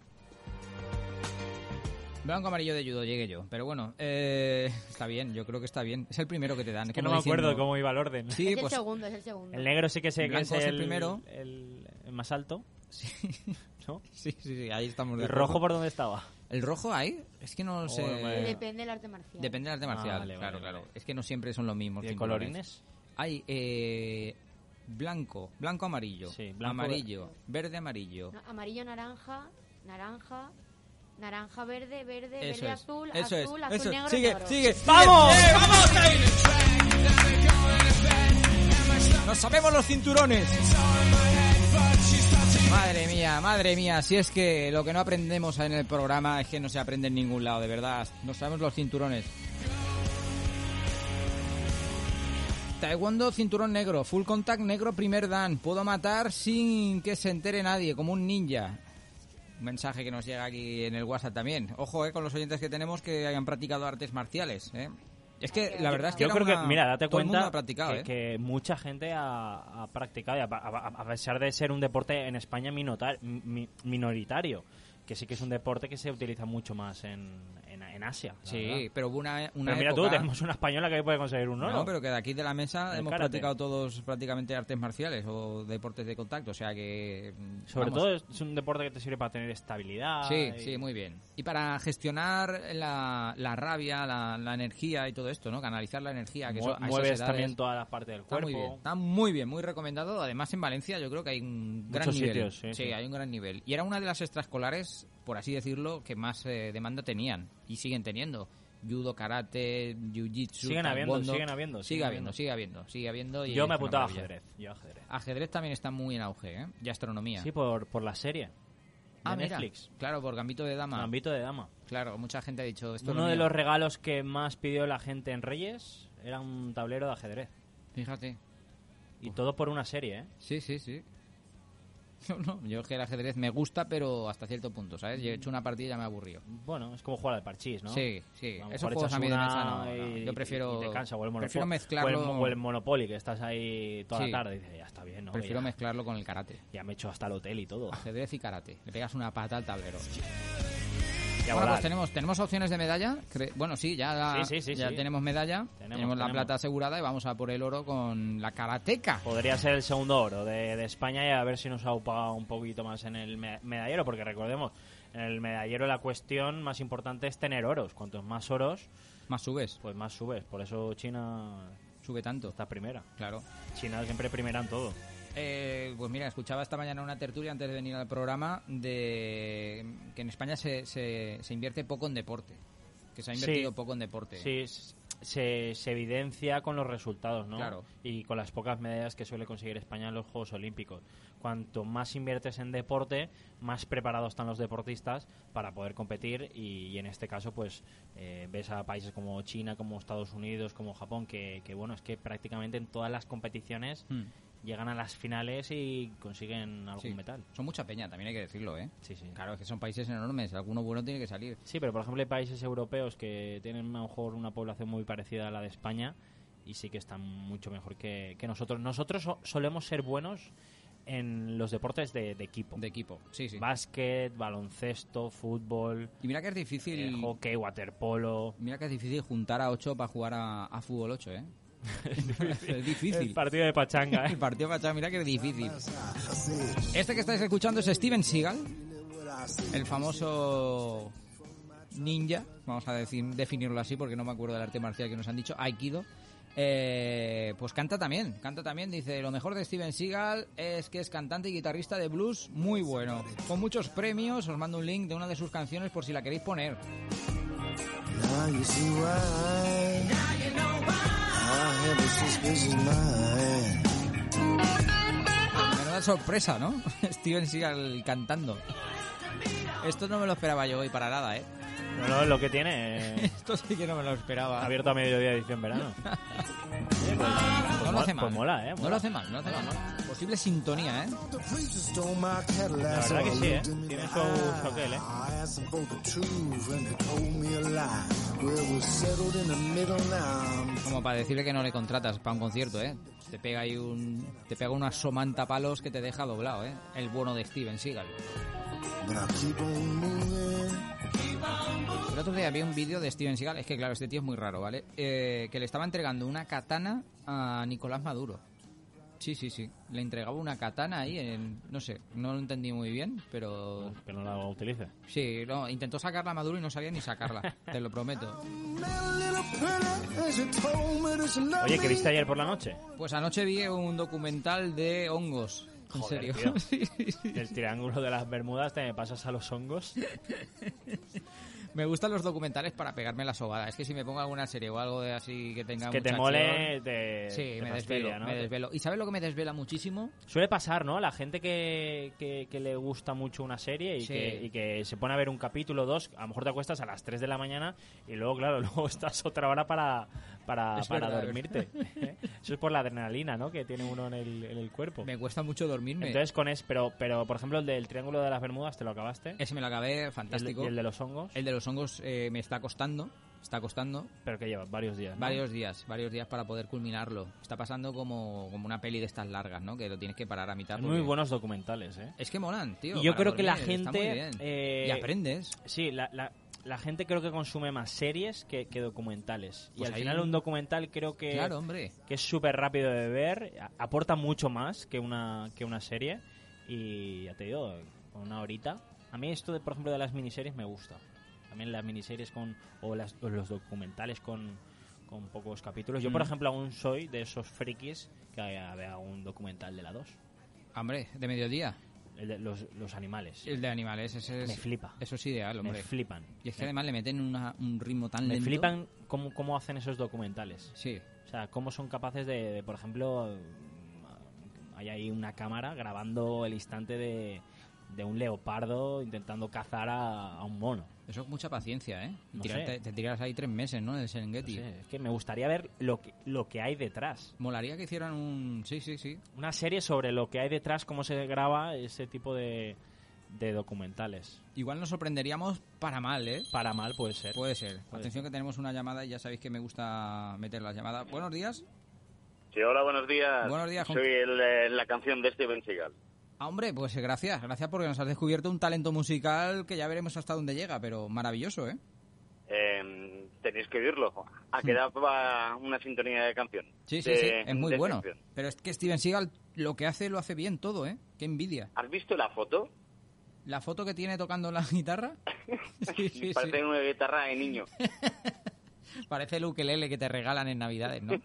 Blanco amarillo de judo, llegué yo. Pero bueno, eh, está bien, yo creo que está bien. Es el primero que te dan. Es que como no me diciendo- acuerdo cómo iba el orden. Sí, es pues el segundo, es el segundo. El negro sí que sé que Blanco es es el el, primero. el, el más alto, sí, ¿no? sí, sí, sí, ahí estamos. de ¿El acuerdo. rojo por dónde estaba? ¿El rojo ahí? Es que no sé. Oh, me- Depende del arte marcial. Depende del arte marcial, Ah, vale, claro, vale, claro. vale. Es que no siempre son los mismos. ¿Y de cinturones. colorines? Hay eh, blanco, blanco amarillo, Sí, blanco- amarillo, verde amarillo. No, amarillo, naranja, naranja, naranja, verde, verde, Eso verde, es, azul, eso azul, es, azul, eso es. negro, Sigue, negro. sigue, ¡Vamos! sigue. ¡Eh, vamos! Nos sabemos los cinturones. Madre mía, madre mía, si es que lo que no aprendemos en el programa es que no se aprende en ningún lado, de verdad. Nos sabemos los cinturones. Taekwondo, cinturón negro, full contact negro, primer dan. Puedo matar sin que se entere nadie, como un ninja. Un mensaje que nos llega aquí en el WhatsApp también. Ojo, eh, con los oyentes que tenemos que hayan practicado artes marciales, eh. Es que la verdad es que Yo era creo una- que, mira, date todo el mundo cuenta ha practicado, que, eh. que mucha gente ha, ha practicado, y a, a- a pesar de ser un deporte en España minotar- mi- minoritario, que sí que es un deporte que se utiliza mucho más en, en, en Asia. la Sí, verdad. pero hubo una, una Pero mira tú, época... tenemos una española que puede conseguir un oro. No, pero que de aquí de la mesa El hemos karate. practicado todos prácticamente artes marciales o deportes de contacto, o sea que... mm, Sobre vamos. todo es un deporte que te sirve para tener estabilidad. Sí, y- sí, muy bien. Y para gestionar la, la rabia, la, la energía y todo esto, ¿no? Canalizar la energía. Que Mue- eso, a esas mueves edades también toda la parte del está cuerpo. muy bien. Está muy bien, muy recomendado. Además, en Valencia yo creo que hay un gran Muchos nivel. sitios, sí, sí. hay un gran nivel. Y era una de las extraescolares, por así decirlo, que más eh, demanda tenían. Y siguen teniendo. Judo, karate, jiu-jitsu, Siguen habiendo, taekwondo. siguen habiendo, Sigue siguen habiendo, habiendo. sigue habiendo, sigue habiendo. y Yo es me una apuntaba a maravilla. ajedrez. Yo ajedrez. Ajedrez también está muy en auge, ¿eh? Y astronomía. Sí, por, por la serie. ah, de mira. Netflix. Claro, por Gambito de Dama. Ámbito de dama. Claro, mucha gente ha dicho esto. es Uno lo de mío. los regalos que más pidió la gente en Reyes era un tablero de ajedrez. Fíjate. Y todo por una serie, ¿eh? Sí, sí, sí. No, no, yo es que el ajedrez me gusta, pero hasta cierto punto, ¿sabes? Yo he hecho una partida y ya me aburrió. Bueno, es como jugar al parchís, ¿no? Sí, sí. A lo Esos mejor juegos echas a mí de una mesa no, no. y- Yo prefiero... y te cansa, o el Monopoly, prefiero mezclarlo... o el, o el Monopoly, que estás ahí toda Sí. la tarde y dices, ya está bien, ¿no? Prefiero ya, mezclarlo con el karate. ya me he hecho hasta el hotel y todo. Ajedrez y karate. Le pegas una pata al tablero. Y a Bueno, volar. pues tenemos, tenemos opciones de medalla. Cre- Bueno, sí, ya, la- Sí, sí, sí, ya sí. tenemos medalla. Tenemos, Tenemos, la tenemos. plata asegurada y vamos a por el oro con la karateca. Podría ser el segundo oro de, de España y a ver si nos ha upado un poquito más en el me- medallero, porque recordemos, en el medallero la cuestión más importante es tener oros. Cuantos más oros, Más subes, pues más subes. Por eso China sube tanto. está primera. Claro. China siempre primera en todo. Eh, pues mira, escuchaba esta mañana una tertulia antes de venir al programa de que en España se, se, se invierte poco en deporte. Que se ha invertido Sí. poco en deporte. Sí, s- se, se evidencia con los resultados, ¿no? Claro. Y con las pocas medallas que suele conseguir España en los Juegos Olímpicos. Cuanto más inviertes en deporte, más preparados están los deportistas para poder competir y, y en este caso, pues, eh, ves a países como China, como Estados Unidos, como Japón, que, que, bueno, es que prácticamente en todas las competiciones Hmm. llegan a las finales y consiguen algún Sí. metal. Son mucha peña, también hay que decirlo, ¿eh? Sí, sí. Claro, es que son países enormes. Alguno bueno tiene que salir. Sí, pero por ejemplo hay países europeos que tienen a lo mejor una población muy parecida a la de España y sí que están mucho mejor que, que nosotros. Nosotros so- solemos ser buenos en los deportes de, de equipo. De equipo, sí, sí. Básquet, baloncesto, fútbol, Y mira que es difícil... eh, hockey, waterpolo. Mira que es difícil juntar a ocho para jugar a, a fútbol ocho, ¿eh? es difícil. El partido de pachanga, El ¿eh? partido Pachá, mira que es difícil. Este que estáis escuchando es Steven Seagal, el famoso ninja, vamos a decir, definirlo así porque no me acuerdo del arte marcial que nos han dicho, Aikido. Eh, pues canta también, canta también, dice, lo mejor de Steven Seagal es que es cantante y guitarrista de blues muy bueno, con muchos premios. Os mando un link de una de sus canciones por si la queréis poner. Now you see why. I have a suspicious mind. Menuda sorpresa, ¿no? Steven Seagal cantando. Esto no me lo esperaba yo hoy para nada, ¿eh? No, no, es lo que tiene. Esto sí que no me lo esperaba. Abierto a mediodía edición verano. Oye, pues, No lo hace mal. Pues mola, ¿eh? No Mola. lo hace mal, no lo hace mal. Posible sintonía, ¿eh? La verdad que sí, ¿eh? Tiene su, su aquel, ¿eh? Como para decirle que no le contratas para un concierto, ¿eh? Te pega ahí un... Te pega una somanta palos que te deja doblado, ¿eh? El bueno de Steven Seagal. El otro día vi un vídeo de Steven Seagal, es que claro, este tío es muy raro, ¿vale? Eh, que le estaba entregando una katana a Nicolás Maduro. Sí, sí, sí. Le entregaba una katana ahí en... No sé, no lo entendí muy bien, pero... Que no la utilice. Sí, no, intentó sacarla a Maduro y no sabía ni sacarla, te lo prometo. Oye, ¿qué viste ayer por la noche? Pues anoche vi un documental de hongos. En Joder, serio. tío. Sí, sí, sí. El triángulo de las Bermudas, te me pasas a los hongos. Me gustan los documentales para pegarme la sobada. Es que si me pongo alguna serie o algo de así que tenga Que te mucha mole, acción, te, sí, te me fastidia, desvelo, ¿no? me desvelo. ¿Y sabes lo que me desvela muchísimo? Suele pasar, ¿no? La gente que, que, que le gusta mucho una serie y, Sí. que, y que se pone a ver un capítulo o dos, a lo mejor te acuestas a las tres de la mañana y luego, claro, luego estás otra hora para, para, Es para verdad, es dormirte. Eso es por la adrenalina, ¿no? Que tiene uno en el, en el cuerpo. Me cuesta mucho dormirme. Entonces, con es, pero, pero por ejemplo, el del Triángulo de las Bermudas, ¿te lo acabaste? Ese me lo acabé, ¿Y el, fantástico. y el de los hongos? El de los hongos eh, me está costando, está costando Pero que lleva varios días, ¿no? varios días, varios días para poder culminarlo. Está pasando como, como una peli de estas largas, ¿no? Que lo tienes que parar a mitad. Hay porque- muy buenos documentales, ¿eh? Es que molan, tío. Y yo para creo que la dormir, está gente, muy bien. eh, Y aprendes. Sí, la, la, la gente creo que consume más series que, que documentales. Pues y al ahí- final un documental creo que, Claro, hombre. que es súper rápido de ver, a- aporta mucho más que una, que una serie. Y ya te digo, con una horita. A mí esto, de, por ejemplo, de las miniseries me gusta. También las miniseries con o, las, o los documentales con, con pocos capítulos. Yo, por Mm. ejemplo, aún soy de esos frikis que vea un documental de la dos. Hombre, de mediodía. El de los, los animales. El de animales, ese es... Me flipa. Eso es ideal, hombre. Me flipan. Y es que además le meten una- un ritmo tan Me lento. flipan cómo, cómo hacen esos documentales. Sí. O sea, cómo son capaces de, de, por ejemplo, hay ahí una cámara grabando el instante de, de un leopardo intentando cazar a, a un mono. Eso es mucha paciencia, ¿eh? No Tirarte- sé. Te tiras ahí tres meses, ¿no? En el No Serengeti. sé, es que me gustaría ver lo que, lo que hay detrás. Molaría que hicieran un... Sí, sí, sí. Una serie sobre lo que hay detrás, cómo se graba ese tipo de, de documentales. Igual nos sorprenderíamos para mal, ¿eh? Para mal puede ser. Puede ser. Puede Atención ser. que tenemos una llamada y ya sabéis que me gusta meter las llamadas. Buenos días. Sí, hola, buenos días. Buenos días, Juan. Soy el, eh, la canción de Steven Seagal. Ah, hombre, pues eh, gracias. Gracias porque nos has descubierto un talento musical que ya veremos hasta dónde llega, pero maravilloso, ¿eh? Eh, tenéis que oírlo. ¿A qué edad va una sintonía de canción? Sí, sí, De- sí. Es muy de bueno. canción. Pero es que Steven Seagal lo que hace lo hace bien todo, ¿eh? Qué envidia. ¿Has visto la foto? ¿La foto que tiene tocando la guitarra? Sí, sí, Parece sí. una guitarra de niño. Parece el ukelele que te regalan en Navidades, ¿no?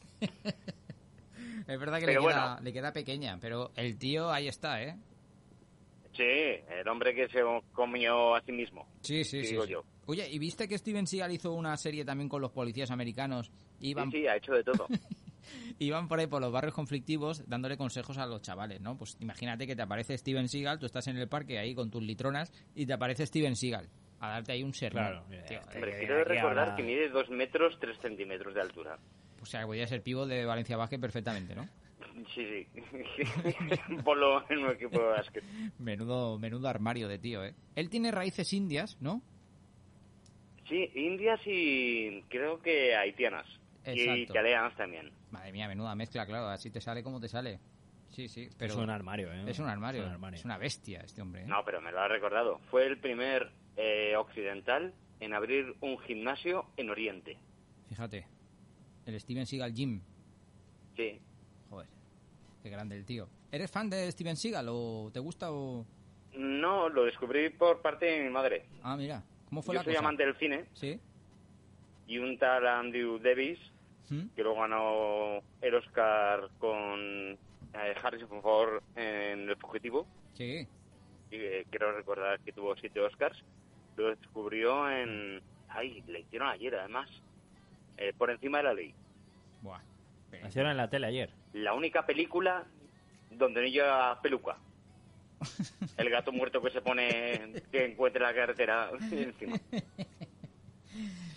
Es verdad que le Pero queda, bueno. le queda pequeña, pero el tío ahí está, ¿eh? Sí, el hombre que se comió a sí mismo. Sí, sí, sí. digo sí. yo. Oye, ¿y viste que Steven Seagal hizo una serie también con los policías americanos? Iban, Sí, sí, ha hecho de todo. iban por ahí por los barrios conflictivos dándole consejos a los chavales, ¿no? Pues imagínate que te aparece Steven Seagal, tú estás en el parque ahí con tus litronas y te aparece Steven Seagal a darte ahí un sermón. Claro, Tío, eh, Hombre, que quiero de aquí recordar ahora- que mide dos metros tres centímetros de altura. o sea, podría ser pívot de Valencia Basket perfectamente, ¿no? Sí, sí. Ponlo en un equipo de básquet. Menudo, menudo armario de tío, ¿eh? Él tiene raíces indias, ¿no? Sí, indias y creo que haitianas. Y Exacto. italianas también. Madre mía, menuda mezcla, claro, así te sale como te sale. Sí, sí, pero... Es un armario, ¿eh? Es un armario, Es un armario. es una bestia este hombre, ¿eh? No, pero me lo ha recordado. Fue el primer eh, occidental en abrir un gimnasio en Oriente. Fíjate, el Steven Seagal Gym. Sí. Joder, qué grande el tío. ¿Eres fan de Steven Seagal o te gusta o...? No, lo descubrí por parte de mi madre. Ah, mira, ¿cómo fue Yo la soy cosa? amante del cine ¿Sí? y un tal Andrew Davis, ¿Mm? que luego ganó el Oscar con eh, Harrison Ford en El Fugitivo, Sí. y eh, quiero recordar que tuvo siete Oscars, lo descubrió en... Ay, le hicieron ayer además, eh, Por encima de la ley. Buah. La hicieron en la tele ayer. La única película donde no lleva peluca. El gato muerto que se pone, que encuentra la carretera encima.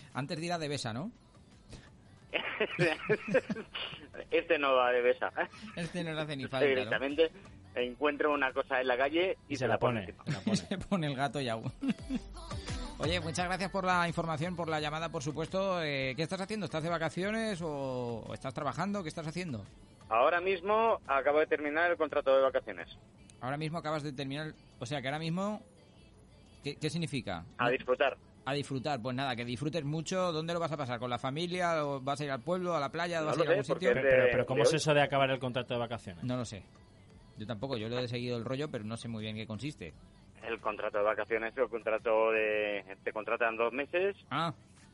Antes de ir a Devesa, ¿no? Este no va de besa. Este no le hace ni falta, ¿no? Directamente encuentra una cosa en la calle y, Y se, se la la pone. pone. Se la pone. Se pone el gato y agua. Oye, muchas gracias por la información, por la llamada, por supuesto. Eh, ¿Qué estás haciendo? ¿Estás de vacaciones o, o estás trabajando? ¿Qué estás haciendo? Ahora mismo acabo de terminar el contrato de vacaciones. Ahora mismo acabas de terminar... O sea, que ahora mismo... ¿Qué, qué significa? A disfrutar. A disfrutar. Pues nada, que disfrutes mucho. ¿Dónde lo vas a pasar? ¿Con la familia? ¿O vas a ir al pueblo, a la playa? No ¿Vas lo a ir a sé, algún porque sitio? es Pero, de- pero ¿cómo de es hoy. eso de acabar el contrato de vacaciones? No lo sé. Yo tampoco. Yo lo he seguido el rollo, pero no sé muy bien qué consiste. El contrato de vacaciones, el contrato de... Te contratan dos meses Ah.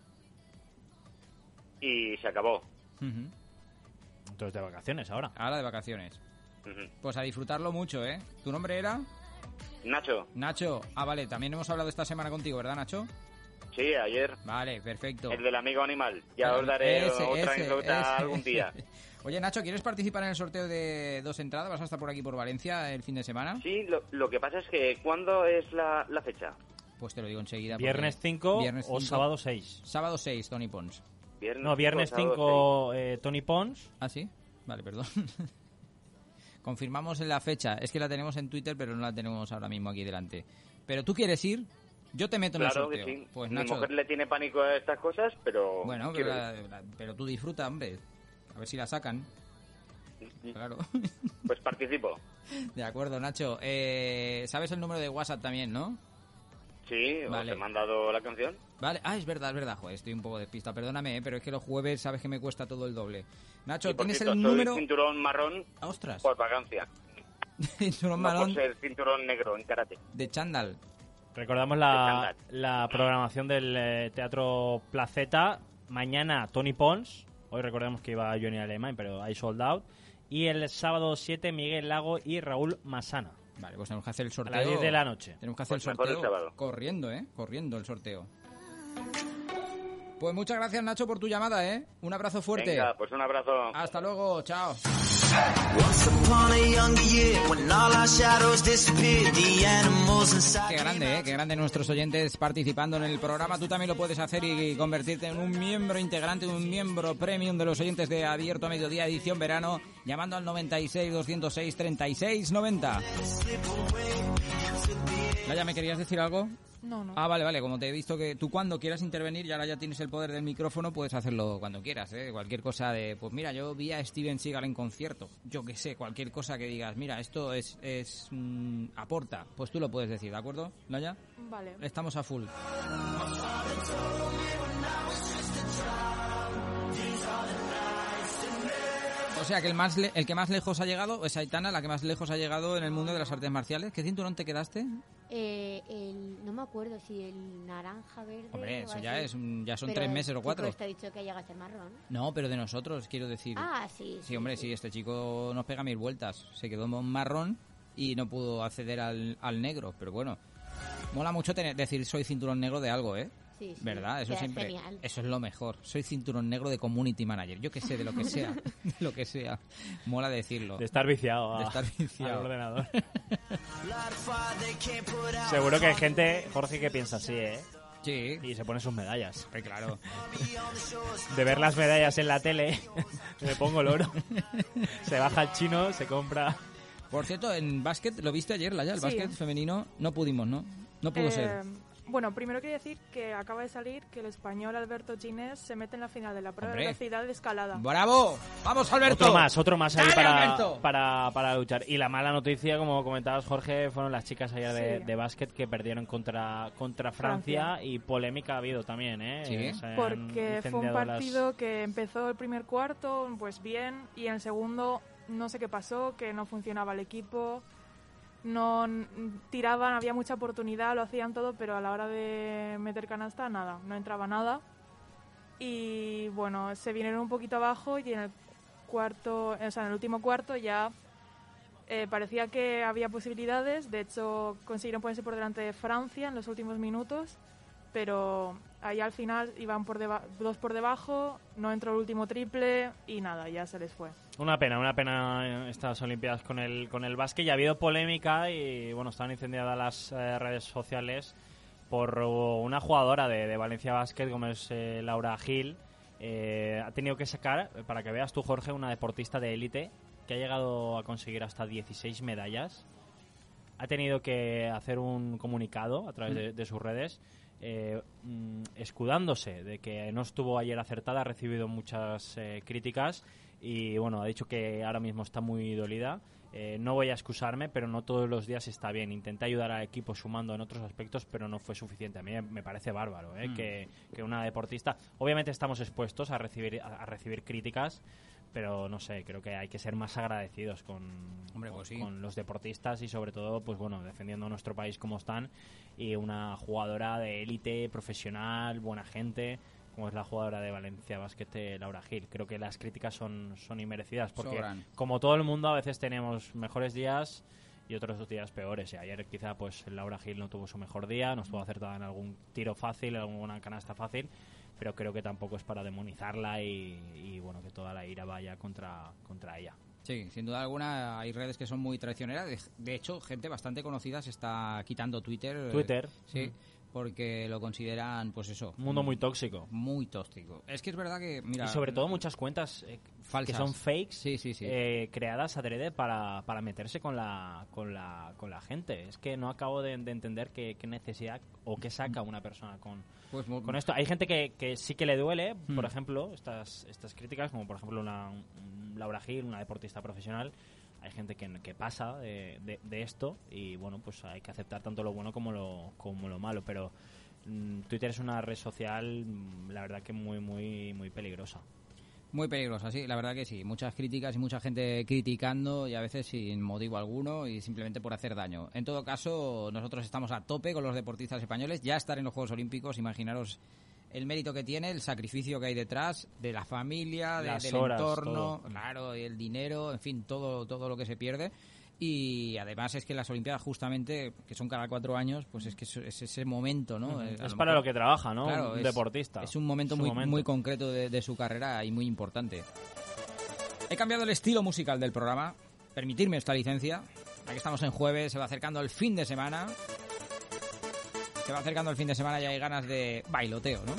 y se acabó. Ujú. Entonces de vacaciones ahora. Ahora de vacaciones. Ujú. Pues a disfrutarlo mucho, ¿eh? ¿Tu nombre era? Nacho, Nacho. Ah, vale. También hemos hablado esta semana contigo, ¿verdad, Nacho? sí, ayer, Vale, perfecto. el del amigo animal. Ya Pero os daré ese, otra ese, anécdota ese. algún día. Oye, Nacho, ¿quieres participar en el sorteo de dos entradas? ¿Vas a estar por aquí, por Valencia, el fin de semana? Sí, lo, lo que pasa es que ¿cuándo es la, la fecha? Pues te lo digo enseguida. porque- Viernes cinco Viernes o cinco. sábado seis. Sábado seis, Tony Pons. Viernes No, viernes sábado cinco eh, Tony Pons. ¿Ah, sí? Vale, perdón. Confirmamos en la fecha. Es que la tenemos en Twitter, pero no la tenemos ahora mismo aquí delante. ¿Pero tú quieres ir? Yo te meto en Claro el que sorteo. sí. Pues Mi Nacho... mujer le tiene pánico a estas cosas, pero... Bueno, pero, quiero la- la- pero tú disfruta, hombre. A ver si la sacan. ir. Claro. Pues participo. De acuerdo, Nacho. Eh, ¿Sabes el número de WhatsApp también, no? Sí, Vale. os he mandado la canción. Vale. Ah, es verdad, es verdad. Joder, estoy un poco despista. Perdóname, ¿eh? Pero es que los jueves sabes que me cuesta todo el doble. Nacho, Y por ¿tienes cierto, el soy número? cinturón marrón Ah, ostras. por vagancia. Cinturón No por marrón ser cinturón negro en karate. de chándal. Recordamos la, la programación del eh, Teatro Placeta. Mañana Tony Pons. Hoy recordemos que iba Johnny Alemán, pero hay sold out. Y el sábado siete Miguel Lago y Raúl Masana. Vale, pues tenemos que hacer el A sorteo. las diez de la noche. Tenemos que hacer Pues el mejor el sorteo sábado. corriendo, ¿eh? Corriendo el sorteo. Pues muchas gracias, Nacho, por tu llamada, ¿eh? Un abrazo fuerte. Venga, pues un abrazo. Hasta luego, chao. Once upon a younger year, when all our shadows disappeared, the animals inside. Qué grande, ¿eh? Qué grande nuestros oyentes participando en el programa. Tú también lo puedes hacer y convertirte en un miembro integrante, un miembro premium de los oyentes de Abierto a Mediodía, edición verano, llamando al noventa y seis, doscientos seis, treinta y seis noventa. Laia, ¿me querías decir algo? No, no. Ah, vale, vale, como te he visto que tú cuando quieras intervenir y ahora ya tienes el poder del micrófono, puedes hacerlo cuando quieras, ¿eh? Cualquier cosa de, pues mira, yo vi a Steven Seagal en concierto, yo qué sé, cualquier cosa que digas, mira, esto es, es mm, aporta, pues tú lo puedes decir, ¿de acuerdo, Laia? Vale. Estamos a full. O sea que el más le- el que más lejos ha llegado es Aitana, la que más lejos ha llegado en el mundo de las artes marciales. ¿Qué cinturón te quedaste? Eh, el, no me acuerdo si el naranja verde. Hombre, o eso así. ya es un- ya son Pero tres el meses o cuatro. chico este ha dicho que llega a ser marrón. No, pero de nosotros, quiero decir. Ah, sí. Sí, hombre, sí, este chico nos pega mil vueltas. Se quedó en marrón y no pudo acceder al, al negro, pero bueno. Mola mucho tener, decir soy cinturón negro de algo, ¿eh? Sí, sí. ¿Verdad? Eso Queda siempre. genial. Eso es lo mejor. Soy cinturón negro de community manager. Yo que sé, de lo que sea. De lo que sea. Mola decirlo. De estar viciado, a- De estar viciado. al ordenador. Seguro que hay gente, Jorge, que piensa así, ¿eh? Sí. Y se pone sus medallas. Eh, claro. De ver las medallas en la tele, me pongo el oro. Se baja el chino, se compra... Por cierto, en básquet, ¿lo viste ayer, Laia? El Sí. básquet femenino no pudimos, ¿no? No pudo Eh, ser. Bueno, primero quería decir que acaba de salir que el español Alberto Ginés se mete en la final de la prueba Hombre. de velocidad de escalada. ¡Bravo! ¡Vamos, Alberto! Otro más, otro más ahí ¡Dale, para, Alberto! para, para luchar. Y la mala noticia, como comentabas, Jorge, fueron las chicas ayer de, Sí. de básquet que perdieron contra, contra Francia, Francia. y polémica ha habido también, ¿eh? Sí. Se han Porque fue un incendiado las- partido que empezó el primer cuarto pues bien y en el segundo no sé qué pasó, que no funcionaba el equipo, no n- tiraban, había mucha oportunidad, lo hacían todo, pero a la hora de meter canasta nada, no entraba nada. Y bueno, se vinieron un poquito abajo y en el cuarto, o sea, en el último cuarto ya eh, parecía que había posibilidades, de hecho consiguieron ponerse por delante de Francia en los últimos minutos, pero ahí al final iban por deba- dos por debajo, no entró el último triple y nada, ya se les fue. Una pena, una pena estas Olimpiadas con el con el básquet. Ya ha habido polémica y bueno, estaban incendiadas las eh, redes sociales por una jugadora de, de Valencia Basket como es eh, Laura Gil. Eh, ha tenido que sacar, para que veas tú, Jorge, una deportista de élite que ha llegado a conseguir hasta dieciséis medallas. Ha tenido que hacer un comunicado a través de, de sus redes eh, mm, escudándose de que no estuvo ayer acertada, ha recibido muchas eh, críticas y bueno, ha dicho que ahora mismo está muy dolida. Eh, no voy a excusarme, pero no todos los días está bien. Intenté ayudar al equipo sumando en otros aspectos, pero no fue suficiente. A mí me parece bárbaro ¿eh? mm. que, que una deportista... Obviamente estamos expuestos a recibir, a, a recibir críticas, pero no sé, creo que hay que ser más agradecidos con, Hombre, pues sí. con los deportistas y sobre todo, pues bueno, defendiendo nuestro país como están, y una jugadora de élite, profesional, buena gente, como es la jugadora de Valencia Basket, Laura Gil. Creo que las críticas son, son inmerecidas, porque Sobran. Como todo el mundo, a veces tenemos mejores días y otros días peores. Y ayer quizá pues Laura Gil no tuvo su mejor día, no estuvo acertada en algún tiro fácil, en alguna canasta fácil, pero creo que tampoco es para demonizarla y, y bueno, que toda la ira vaya contra, contra ella. Sí, sin duda alguna hay redes que son muy traicioneras. De, de hecho, gente bastante conocida se está quitando Twitter. Twitter. Eh, sí. Mm. Porque lo consideran, pues eso... Un mundo muy tóxico. Muy tóxico. Es que es verdad que... Mira, y sobre todo muchas cuentas eh, falsas. Que son fakes, sí, sí, sí. Eh, creadas adrede para, para meterse con la, con, la, con la gente. Es que no acabo de, de entender qué, qué necesidad o qué saca una persona con, pues, con esto. Hay gente que, que sí que le duele, hmm. por ejemplo, estas, estas críticas, como por ejemplo una, un Laura Gil, una deportista profesional. Hay gente que, que pasa de, de, de esto y bueno, pues hay que aceptar tanto lo bueno como lo, como lo malo, pero mmm, Twitter es una red social, la verdad que muy, muy, muy peligrosa. Muy peligrosa, sí, la verdad que sí. Muchas críticas y mucha gente criticando y a veces sin motivo alguno y simplemente por hacer daño. En todo caso, nosotros estamos a tope con los deportistas españoles. Ya estar en los Juegos Olímpicos, imaginaros el mérito que tiene, el sacrificio que hay detrás, de la familia, de, del horas, entorno, todo. Claro, el dinero, en fin, todo, todo lo que se pierde. Y además es que las Olimpiadas, justamente, que son cada cuatro años, pues es que es, es ese momento, ¿no? Es a lo para mejor, lo que trabaja, ¿no? Claro, un es, deportista. Es un momento, es un muy, momento. muy concreto de, de su carrera y muy importante. He cambiado el estilo musical del programa. Permitirme esta licencia. Aquí estamos en jueves, se va acercando el fin de semana. Se va acercando el fin de semana y hay ganas de bailoteo, ¿no?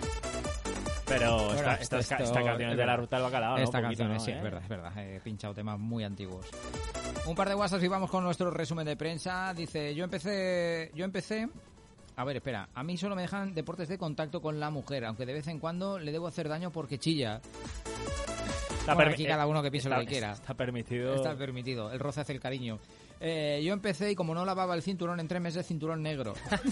Pero bueno, esta, esto, esta, esto, esta canción es de la ruta del bacalao, ¿no? Esta Poquito, canción, ¿no? sí, ¿Eh? es verdad, es verdad. He pinchado temas muy antiguos. Un par de WhatsApp y vamos con nuestro resumen de prensa. Dice, yo empecé... Yo empecé... A ver, espera. A mí solo me dejan deportes de contacto con la mujer, aunque de vez en cuando le debo hacer daño porque chilla. Está bueno, permi- aquí cada uno que piense está, lo que quiera. Está permitido. Está permitido. El roce hace el cariño. Eh, yo empecé y como no lavaba el cinturón en tres meses, cinturón negro.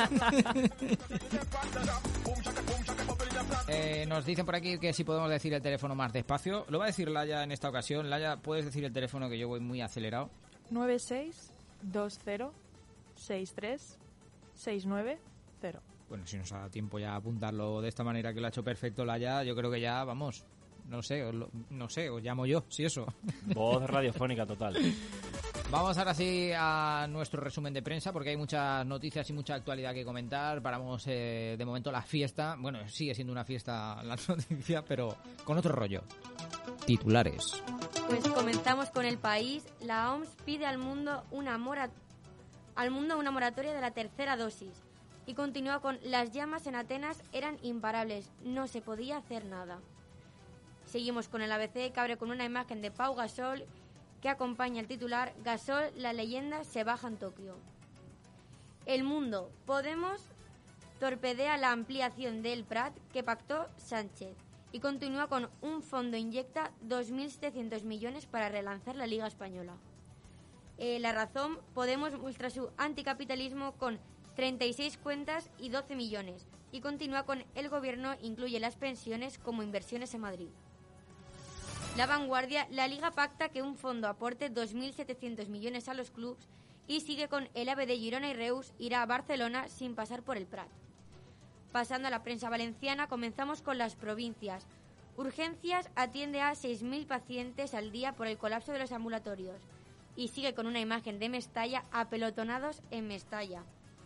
eh, nos dicen por aquí que si podemos decir el teléfono más despacio. Lo va a decir Laia en esta ocasión. Laia, ¿puedes decir el teléfono que yo voy muy acelerado? nueve seis dos cero seis tres seis nueve cero. Bueno, si nos ha dado tiempo ya a apuntarlo de esta manera que lo ha hecho perfecto Laia, yo creo que ya, vamos... No sé, os lo, no sé, os llamo yo, si eso. Voz radiofónica total. Vamos ahora sí a nuestro resumen de prensa porque hay muchas noticias y mucha actualidad que comentar. Paramos eh, de momento la fiesta. Bueno, sigue siendo una fiesta la noticia, pero con otro rollo. Titulares. Pues comenzamos con El País. La O M S pide al mundo una mora... al mundo una moratoria de la tercera dosis. Y continúa con las llamas en Atenas eran imparables. No se podía hacer nada. Seguimos con el A B C, que abre con una imagen de Pau Gasol que acompaña el titular Gasol, la leyenda, se baja en Tokio. El Mundo, Podemos torpedea la ampliación del Prat que pactó Sánchez y continúa con un fondo inyecta dos mil setecientos millones para relanzar la Liga Española. Eh, la Razón, Podemos muestra su anticapitalismo con treinta y seis cuentas y doce millones y continúa con el gobierno incluye las pensiones como inversiones en Madrid. La Vanguardia, la Liga pacta que un fondo aporte dos mil setecientos millones a los clubs y sigue con el A V de Girona y Reus irá a Barcelona sin pasar por el Prat. Pasando a la prensa valenciana, comenzamos con las provincias. Urgencias atiende a seis mil pacientes al día por el colapso de los ambulatorios y sigue con una imagen de Mestalla apelotonados en Mestalla.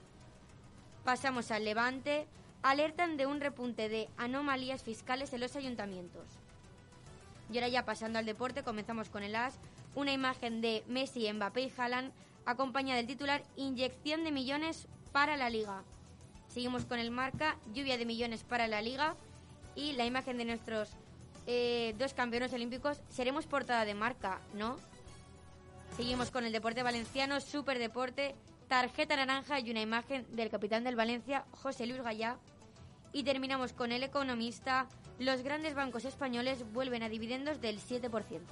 Pasamos al Levante, alertan de un repunte de anomalías fiscales en los ayuntamientos. Y ahora ya pasando al deporte, comenzamos con el A S, una imagen de Messi, Mbappé y Haaland, acompañada del titular Inyección de millones para la Liga. Seguimos con el Marca, lluvia de millones para la Liga y la imagen de nuestros eh, dos campeones olímpicos. Seremos portada de Marca, ¿no? Seguimos con el deporte valenciano, superdeporte, tarjeta naranja y una imagen del capitán del Valencia, José Luis Gallá. Y terminamos con El Economista. Los grandes bancos españoles vuelven a dividendos del siete por ciento.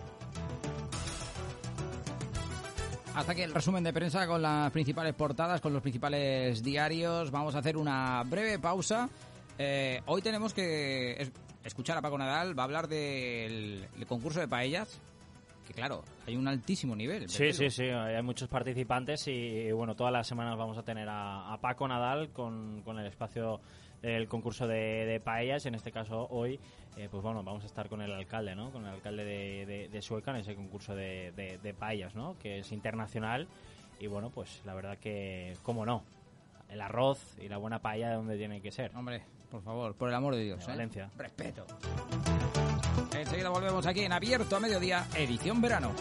Hasta aquí el resumen de prensa con las principales portadas, con los principales diarios. Vamos a hacer una breve pausa. Eh, hoy tenemos que es- escuchar a Paco Nadal. Va a hablar del, del concurso de paellas. Que claro, hay un altísimo nivel. Sí, Pepelu. sí, sí, hay muchos participantes y bueno, todas las semanas vamos a tener a, a Paco Nadal con, con el espacio del concurso de, de paellas. En este caso hoy, eh, pues bueno, vamos a estar con el alcalde, ¿no? Con el alcalde de, de, de Sueca en ese concurso de, de, de paellas, ¿no? Que es internacional y bueno, pues la verdad que, cómo no, el arroz y la buena paella de donde tiene que ser. Hombre, por favor, por el amor de Dios. De ¿eh? Valencia. Respeto. Enseguida volvemos aquí en Abierto a Mediodía, edición verano.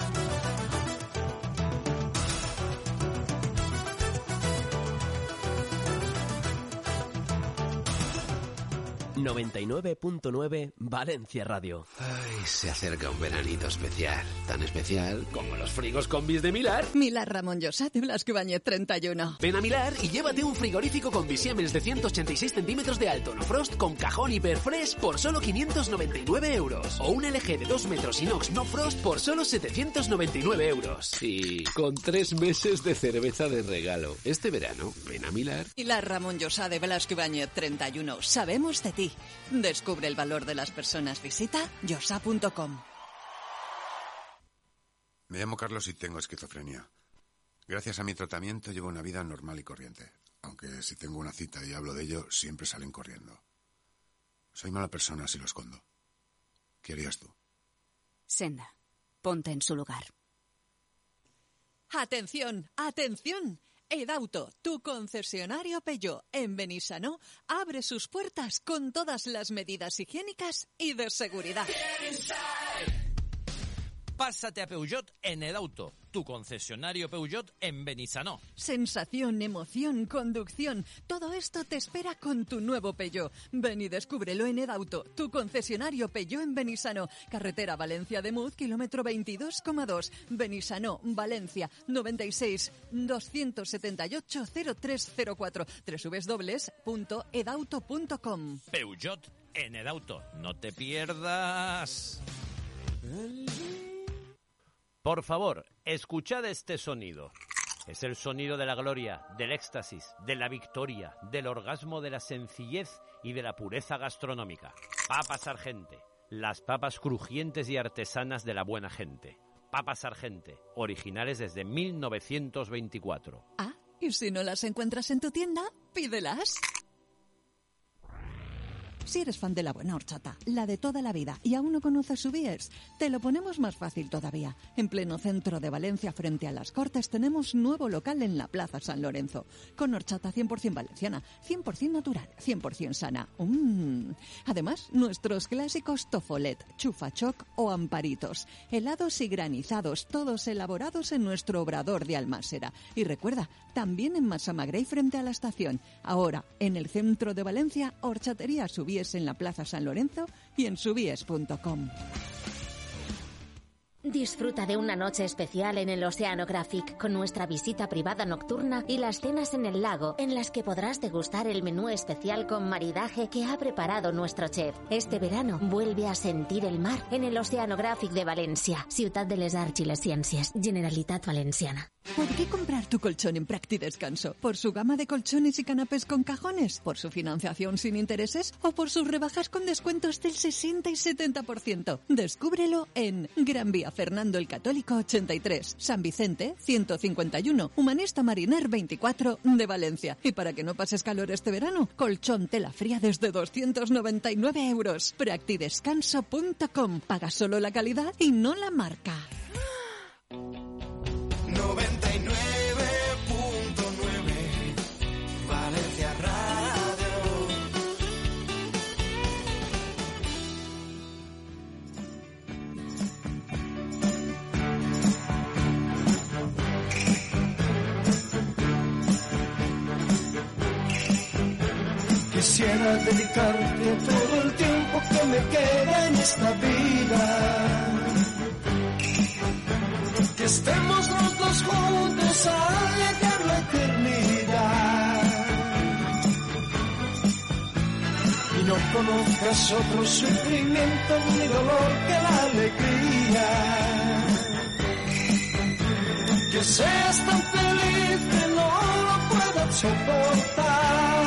noventa y nueve punto nueve Valencia Radio. Ay, se acerca un veranito especial, tan especial como los frigos combis de Milar. Milar Ramón Llosat de Blasco Ibáñez treinta y uno. Ven a Milar y llévate un frigorífico con Bisiemens de ciento ochenta y seis centímetros de alto no frost con cajón hiperfresh por solo quinientos noventa y nueve euros. O un L G de dos metros inox no frost por solo setecientos noventa y nueve euros. Y con tres meses de cerveza de regalo. Este verano, ven a Milar. Milar Ramón Llosat de Blasco Ibáñez treinta y uno. Sabemos de ti. Descubre el valor de las personas. Visita llosa punto com. Me llamo Carlos y tengo esquizofrenia. Gracias a mi tratamiento llevo una vida normal y corriente. Aunque si tengo una cita y hablo de ello, siempre salen corriendo. Soy mala persona si lo escondo. ¿Qué harías tú? Senda, ponte en su lugar. Atención, atención. Edauto, tu concesionario Peugeot en Benissanó, abre sus puertas con todas las medidas higiénicas y de seguridad. Pásate a Peugeot en Edauto, tu concesionario Peugeot en Benissanó. Sensación, emoción, conducción, todo esto te espera con tu nuevo Peugeot. Ven y descúbrelo en Edauto, tu concesionario Peugeot en Benissanó. Carretera Valencia de Muz, kilómetro veintidós coma dos. Benissanó, Valencia, noventa y seis, doscientos setenta y ocho, cero tres cero cuatro. doble u doble u doble u punto edauto punto com. Peugeot en Edauto, no te pierdas. Por favor, escuchad este sonido. Es el sonido de la gloria, del éxtasis, de la victoria, del orgasmo, de la sencillez y de la pureza gastronómica. Papas Argente, las papas crujientes y artesanas de la buena gente. Papas Argente, originales desde mil novecientos veinticuatro. Ah, y si no las encuentras en tu tienda, pídelas. Si eres fan de la buena horchata, la de toda la vida, y aún no conoces Subíes, te lo ponemos más fácil todavía. En pleno centro de Valencia, frente a las Cortes, tenemos nuevo local en la Plaza San Lorenzo, con horchata cien por ciento valenciana, cien por ciento natural, cien por ciento sana. Mm. Además, nuestros clásicos tofolet, chufachoc o amparitos, helados y granizados, todos elaborados en nuestro obrador de Almásera. Y recuerda, también en Massamagrey frente a la estación. Ahora, en el centro de Valencia, horchatería Subíes en la Plaza San Lorenzo y en subíes punto com. Disfruta de una noche especial en el Oceanographic con nuestra visita privada nocturna y las cenas en el lago, en las que podrás degustar el menú especial con maridaje que ha preparado nuestro chef. Este verano vuelve a sentir el mar en el Oceanographic de Valencia, Ciutat de les Arts i les Ciències, Generalitat Valenciana. ¿Por qué comprar tu colchón en Practi Descanso? ¿Por su gama de colchones y canapés con cajones? ¿Por su financiación sin intereses? ¿O por sus rebajas con descuentos del sesenta y setenta por ciento? Descúbrelo en Gran Vía Fernando el Católico ochenta y tres, San Vicente ciento cincuenta y uno, Humanista Mariner veinticuatro de Valencia. Y para que no pases calor este verano, colchón tela fría desde doscientos noventa y nueve euros. Practi Descanso punto com. Paga solo la calidad y no la marca. noventa y nueve punto nueve Valencia Radio. Quisiera dedicarte todo el tiempo que me queda en esta vida. Que estemos los dos juntos al llegar la eternidad. Y no conozcas otro sufrimiento ni dolor que la alegría. Que seas tan feliz que no lo puedas soportar.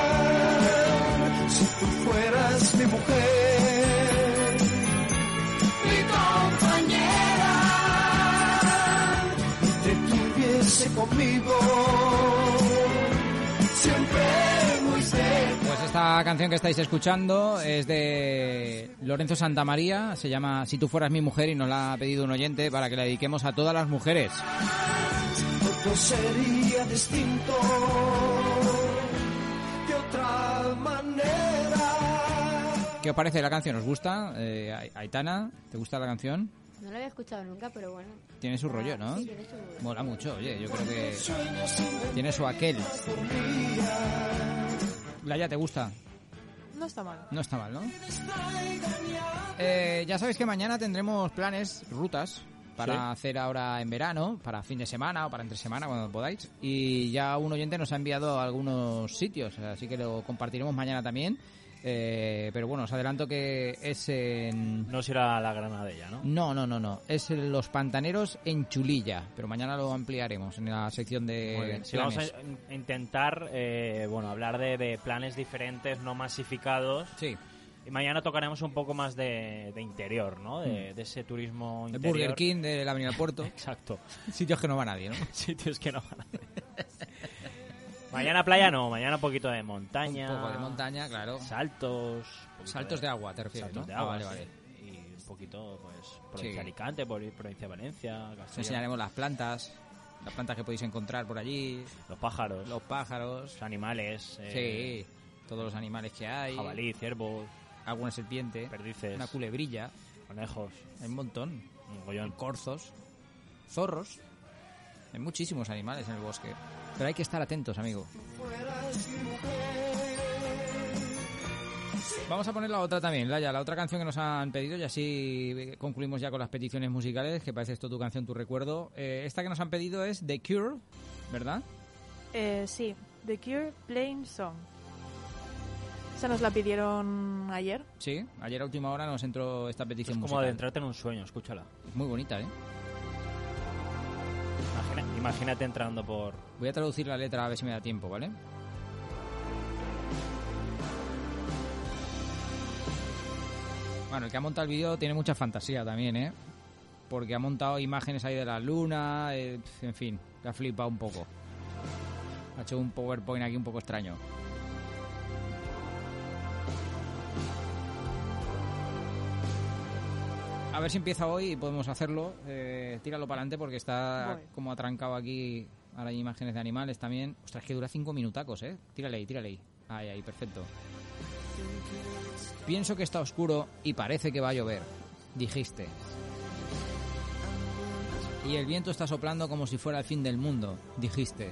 Si tú fueras mi mujer, mi compañera, y te tuviese conmigo, siempre muy cerca. Pues esta canción que estáis escuchando es de Lorenzo Santamaría, se llama Si tú fueras mi mujer y nos la ha pedido un oyente para que la dediquemos a todas las mujeres. Todo sería distinto de otra manera. ¿Qué os parece la canción? ¿Os gusta? Eh, Aitana, ¿te gusta la canción? No la había escuchado nunca, pero bueno. Tiene su rollo, ¿no? Sí, tiene su rollo. Mola mucho, oye, yo creo que tiene su aquel. Laia, ¿te gusta? No está mal. No está mal, ¿no? Eh, ya sabéis que mañana tendremos planes, rutas, para Sí. hacer ahora en verano, para fin de semana o para entre semana, cuando podáis. Y ya un oyente nos ha enviado a algunos sitios, así que lo compartiremos mañana también. Eh, pero bueno, os adelanto que es en... No será la Granadella, ¿no? No, no, no, no. Es en Los Pantaneros en Chulilla, pero mañana lo ampliaremos en la sección de Muy bien. Sí, planes. vamos a in- intentar eh, bueno, hablar de, de planes diferentes, no masificados. Sí. Y mañana tocaremos un poco más de, de interior, ¿no? De, Mm. de ese turismo El interior. Burger King de la Avenida del Puerto. Exacto. Sitios que no va nadie, ¿no? Sitios que no va nadie. Mañana playa no, mañana un poquito de montaña. Un poco de montaña, claro. Saltos. un poquito Saltos de agua, te refieres, saltos ¿no? de Ah, agua, vale, sí. vale. Y un poquito, pues, provincia Sí. de Alicante, por- provincia de Valencia, Os Castellón. enseñaremos las plantas, las plantas que podéis encontrar por allí. Los pájaros. Los pájaros. Los animales. eh, Sí, todos los animales que hay. Jabalí, ciervos. Alguna serpiente. Perdices. Una culebrilla. Conejos. Hay un montón. Un gollón. Corzos. Zorros. Hay muchísimos animales en el bosque. Pero hay que estar atentos, amigo. Vamos a poner la otra también, Laia, la otra canción que nos han pedido y así concluimos ya con las peticiones musicales, que parece esto tu canción, tu recuerdo. Eh, esta que nos han pedido es The Cure, ¿verdad? Eh, sí, The Cure, Plain Song. Esa nos la pidieron ayer. Sí, ayer a última hora nos entró esta petición Es como musical. adentrarte en un sueño, escúchala. Muy bonita, ¿eh? Imagina- imagínate entrando por... Voy a traducir la letra a ver si me da tiempo, ¿vale? Bueno, el que ha montado el vídeo tiene mucha fantasía también, ¿eh? Porque ha montado imágenes ahí de la luna, eh, en fin, que ha flipado un poco. Ha hecho un PowerPoint aquí un poco extraño. A ver si empieza hoy y podemos hacerlo. Eh, tíralo para adelante porque está Voy. como atrancado aquí. Ahora hay imágenes de animales también. Ostras, que dura cinco minutacos, ¿eh? Tírale ahí, tírale ahí. Ahí, ahí, perfecto. Pienso que está oscuro y parece que va a llover, dijiste. Y el viento está soplando como si fuera el fin del mundo, dijiste.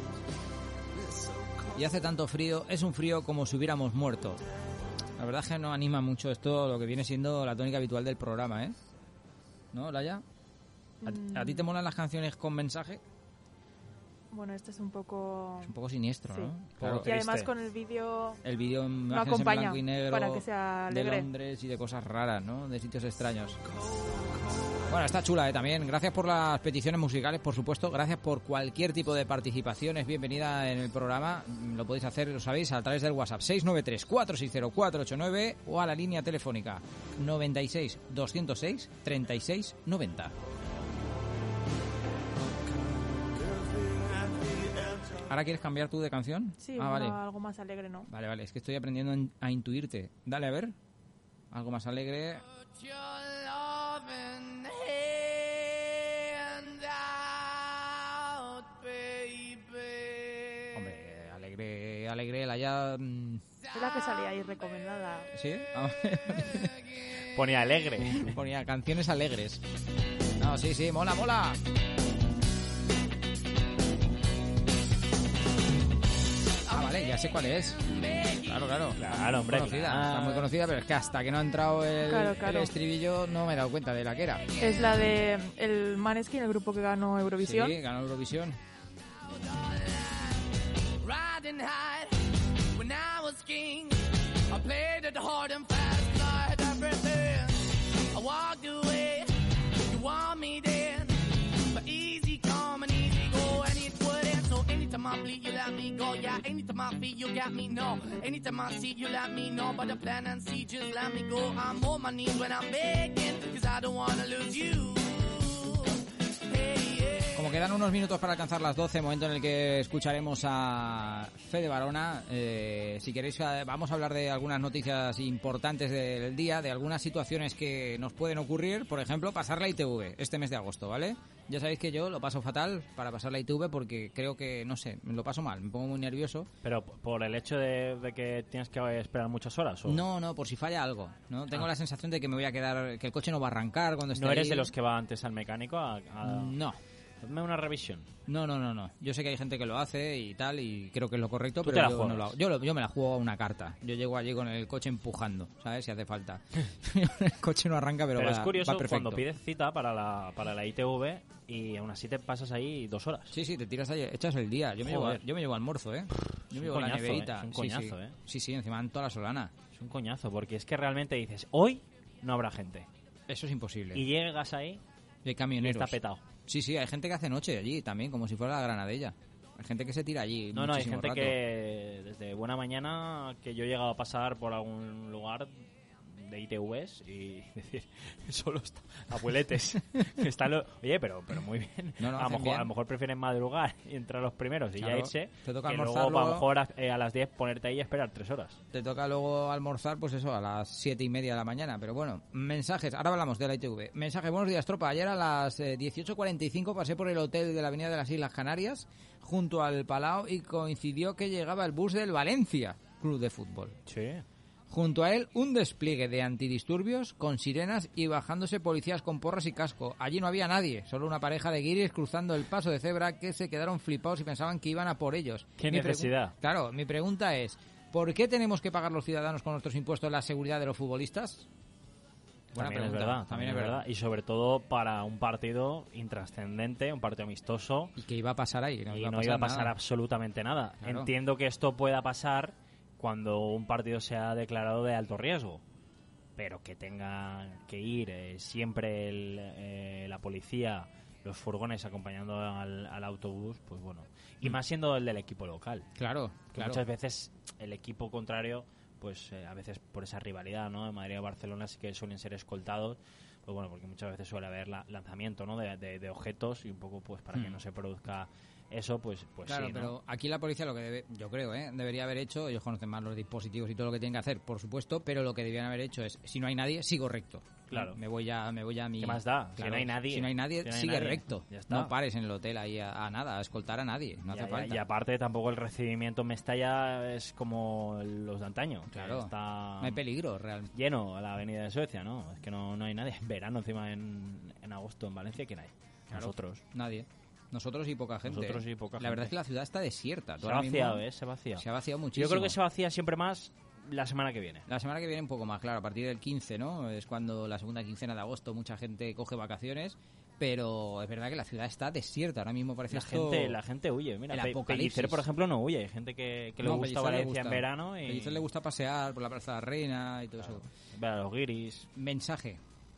Y hace tanto frío, es un frío como si hubiéramos muerto. La verdad es que no anima mucho esto, lo que viene siendo la tónica habitual del programa, ¿eh? ¿No, Laia? ¿A, a ti te molan las canciones con mensaje? Bueno, este es un poco... Es un poco siniestro, Sí. ¿no? Claro. Y además con el vídeo... El vídeo en Lo imágenes en acompaña blanco y negro para que sea de alegre. Londres y de cosas raras, ¿no? De sitios extraños. Bueno, está chula, ¿eh? También. Gracias por las peticiones musicales, por supuesto. Gracias por cualquier tipo de participación. Es bienvenida en el programa. Lo podéis hacer, lo sabéis, a través del WhatsApp seis nueve tres, cuatro seis cero, cuatro ocho nueve o a la línea telefónica noventa y seis, doscientos seis, treinta y seis noventa. ¿Ahora quieres cambiar tú de canción? Sí, ah, vale. no, algo más alegre, ¿no? Vale, vale, es que estoy aprendiendo en- a intuirte. Dale, a ver. Algo más alegre. Hombre, alegre, alegre, la ya... mm, Es la que salía ahí recomendada. ¿Sí? Ah, Ponía alegre. Ponía canciones alegres. No, sí, sí, mola, mola. Ah, vale, ya ya sé cuál es. Claro, claro. Claro, hombre. Conocida, Claro. está muy conocida, pero es que hasta que no ha entrado el, Claro, claro. el estribillo no me he dado cuenta de la que era. Es la de el Maneskin, el grupo que ganó Eurovisión. Sí, ganó Eurovisión. Riding high when I was king. I played it hard and fast, I had everything. I walked away, you want me then. But easy come and easy go, and it wouldn't. So anytime I bleed, you let me go. Yeah, anytime I feel, you got me, no. Anytime I see, you let me know. But the plan and see, just let me go. I'm on my knees when I'm begging, cause I don't wanna lose you. Hey, yeah. Como quedan unos minutos para alcanzar las doce, momento en el que escucharemos a Fede Barona, eh, si queréis eh, vamos a hablar de algunas noticias importantes del día, de algunas situaciones que nos pueden ocurrir, por ejemplo, pasar la I T V este mes de agosto, ¿vale? Ya sabéis que yo lo paso fatal para pasar la I T V porque creo que, no sé, me lo paso mal, me pongo muy nervioso. ¿Pero por el hecho de, de que tienes que esperar muchas horas? ¿o? No, no, por si falla algo, ¿no? Tengo Ah. la sensación de que me voy a quedar, que el coche no va a arrancar cuando esté ¿No eres ahí. de los que va antes al mecánico? A, a... No. Hazme una revisión. No, no, no, no. Yo sé que hay gente que lo hace y tal, y creo que es lo correcto, Tú pero te la yo, no juegas. lo hago. Yo, lo- yo me la juego a una carta. Yo llego allí con el coche empujando, ¿sabes? Si hace falta. El coche no arranca, pero, Pero va, es curioso va perfecto. cuando pides cita para la, para la I T V y aún así te pasas ahí dos horas. Sí, sí, te tiras ahí, echas el día. Yo me, llevo, Joder. yo me llevo almuerzo, ¿eh? Yo me un llevo la coñazo, neverita. ¿eh? Es un Sí, coñazo, sí. ¿eh? Sí, sí, encima en toda la Solana. Es un coñazo, porque es que realmente dices, hoy no habrá gente. Eso es imposible. Y llegas ahí Y hay y camioneros. está petado. Sí, sí, hay gente que hace noche allí también, como si fuera la Granadella. Hay gente que se tira allí. No, no, hay muchísimo gente rato. que desde buena mañana que yo he llegado a pasar por algún lugar de I T Vs y decir, solo está, abueletes. Está lo- oye, pero pero muy bien. No, no, a, lo hacen mejor, bien. a lo mejor prefieren madrugar y entrar los primeros y Claro, ya irse. te toca que almorzar luego, a lo luego. mejor a, eh, a las diez ponerte ahí y esperar tres horas. Te toca luego almorzar, pues eso, a las siete y media de la mañana. Pero bueno, mensajes. Ahora hablamos de la I T V. Mensaje, buenos días, tropa. Ayer a las eh, dieciocho cuarenta y cinco pasé por el hotel de la Avenida de las Islas Canarias, junto al Palau, y coincidió que llegaba el bus del Valencia Club de Fútbol. Sí. Junto a él, un despliegue de antidisturbios con sirenas y bajándose policías con porras y casco. Allí no había nadie, solo una pareja de guiris cruzando el paso de cebra que se quedaron flipados y pensaban que iban a por ellos. ¿Qué Mi pregu- necesidad? Claro, mi pregunta es, ¿por qué tenemos que pagar los ciudadanos con nuestros impuestos la seguridad de los futbolistas? Buena También es pregunta, verdad, también es verdad. Y sobre todo para un partido intrascendente, un partido amistoso. Y que iba a pasar ahí. No y iba a no pasar iba a pasar nada. absolutamente nada. Claro. Entiendo que esto pueda pasar cuando un partido sea declarado de alto riesgo, pero que tenga que ir eh, siempre el, eh, la policía, los furgones acompañando al, al autobús, pues bueno. Y más siendo el del equipo local. Claro, Que claro. Muchas veces el equipo contrario, pues eh, a veces por esa rivalidad, ¿no? En Madrid y Barcelona sí que suelen ser escoltados, pues bueno, porque muchas veces suele haber la- lanzamiento, ¿no? De, de- de objetos y un poco pues para que Hmm. no se produzca eso, pues, pues Claro, sí, ¿no? pero aquí la policía lo que debe, yo creo, ¿eh? debería haber hecho, ellos conocen más los dispositivos y todo lo que tienen que hacer, por supuesto, pero lo que debían haber hecho es, si no hay nadie, sigo recto. Claro. Me voy ya, me voy ya a mi... ¿Qué más da? Si Claro, no hay nadie. Si no hay nadie, Si no hay sigue nadie, recto. ya está. No pares en el hotel ahí a, a nada, a escoltar a nadie, no Y- hace y- falta. Y aparte tampoco el recibimiento en Mestalla es como los de antaño. que Claro, está no hay peligro realmente. lleno a la avenida de Suecia, ¿no? Es que no, no hay nadie. En verano encima en, en agosto en Valencia, ¿quién hay? Claro, Nosotros. Nadie. Nosotros y poca gente. Nosotros ¿eh? y poca La verdad gente. es que la ciudad está desierta. Tú Se ha ahora mismo- vaciado, ¿eh? Se ha vaciado. Se ha vaciado muchísimo. Yo creo que se vacía siempre más la semana que viene. La semana que viene un poco más, claro, a partir del quince, ¿no? Es cuando la segunda quincena de agosto mucha gente coge vacaciones, pero es verdad que la ciudad está desierta. Ahora mismo parece La esto gente, la gente huye. Mira, el Pe- apocalipsis. Pellicer, por ejemplo, no huye. Hay gente que, que le No, gusta Pellicer le Valencia gusta. en verano y Pellicer le gusta pasear por la Plaza de la Reina y todo eso. ver a los guiris. Mensaje.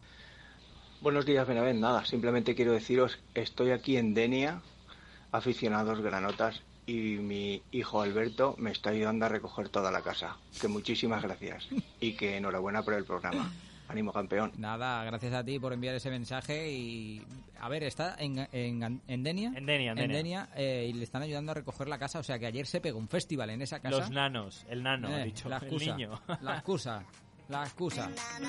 Buenos días, Benavent. Nada, simplemente quiero deciros, estoy aquí en Denia, aficionados granotas, y mi hijo Alberto me está ayudando a recoger toda la casa. Que muchísimas gracias y que enhorabuena por el programa. Ánimo, campeón. Nada, gracias a ti por enviar ese mensaje y... A ver, está en, en, en Denia. En Denia, en Denia. Denia, eh, y le están ayudando a recoger la casa, o sea que ayer se pegó un festival en esa casa. Los nanos, el nano, Eh, ha dicho. la el excusa, niño. La excusa, la excusa.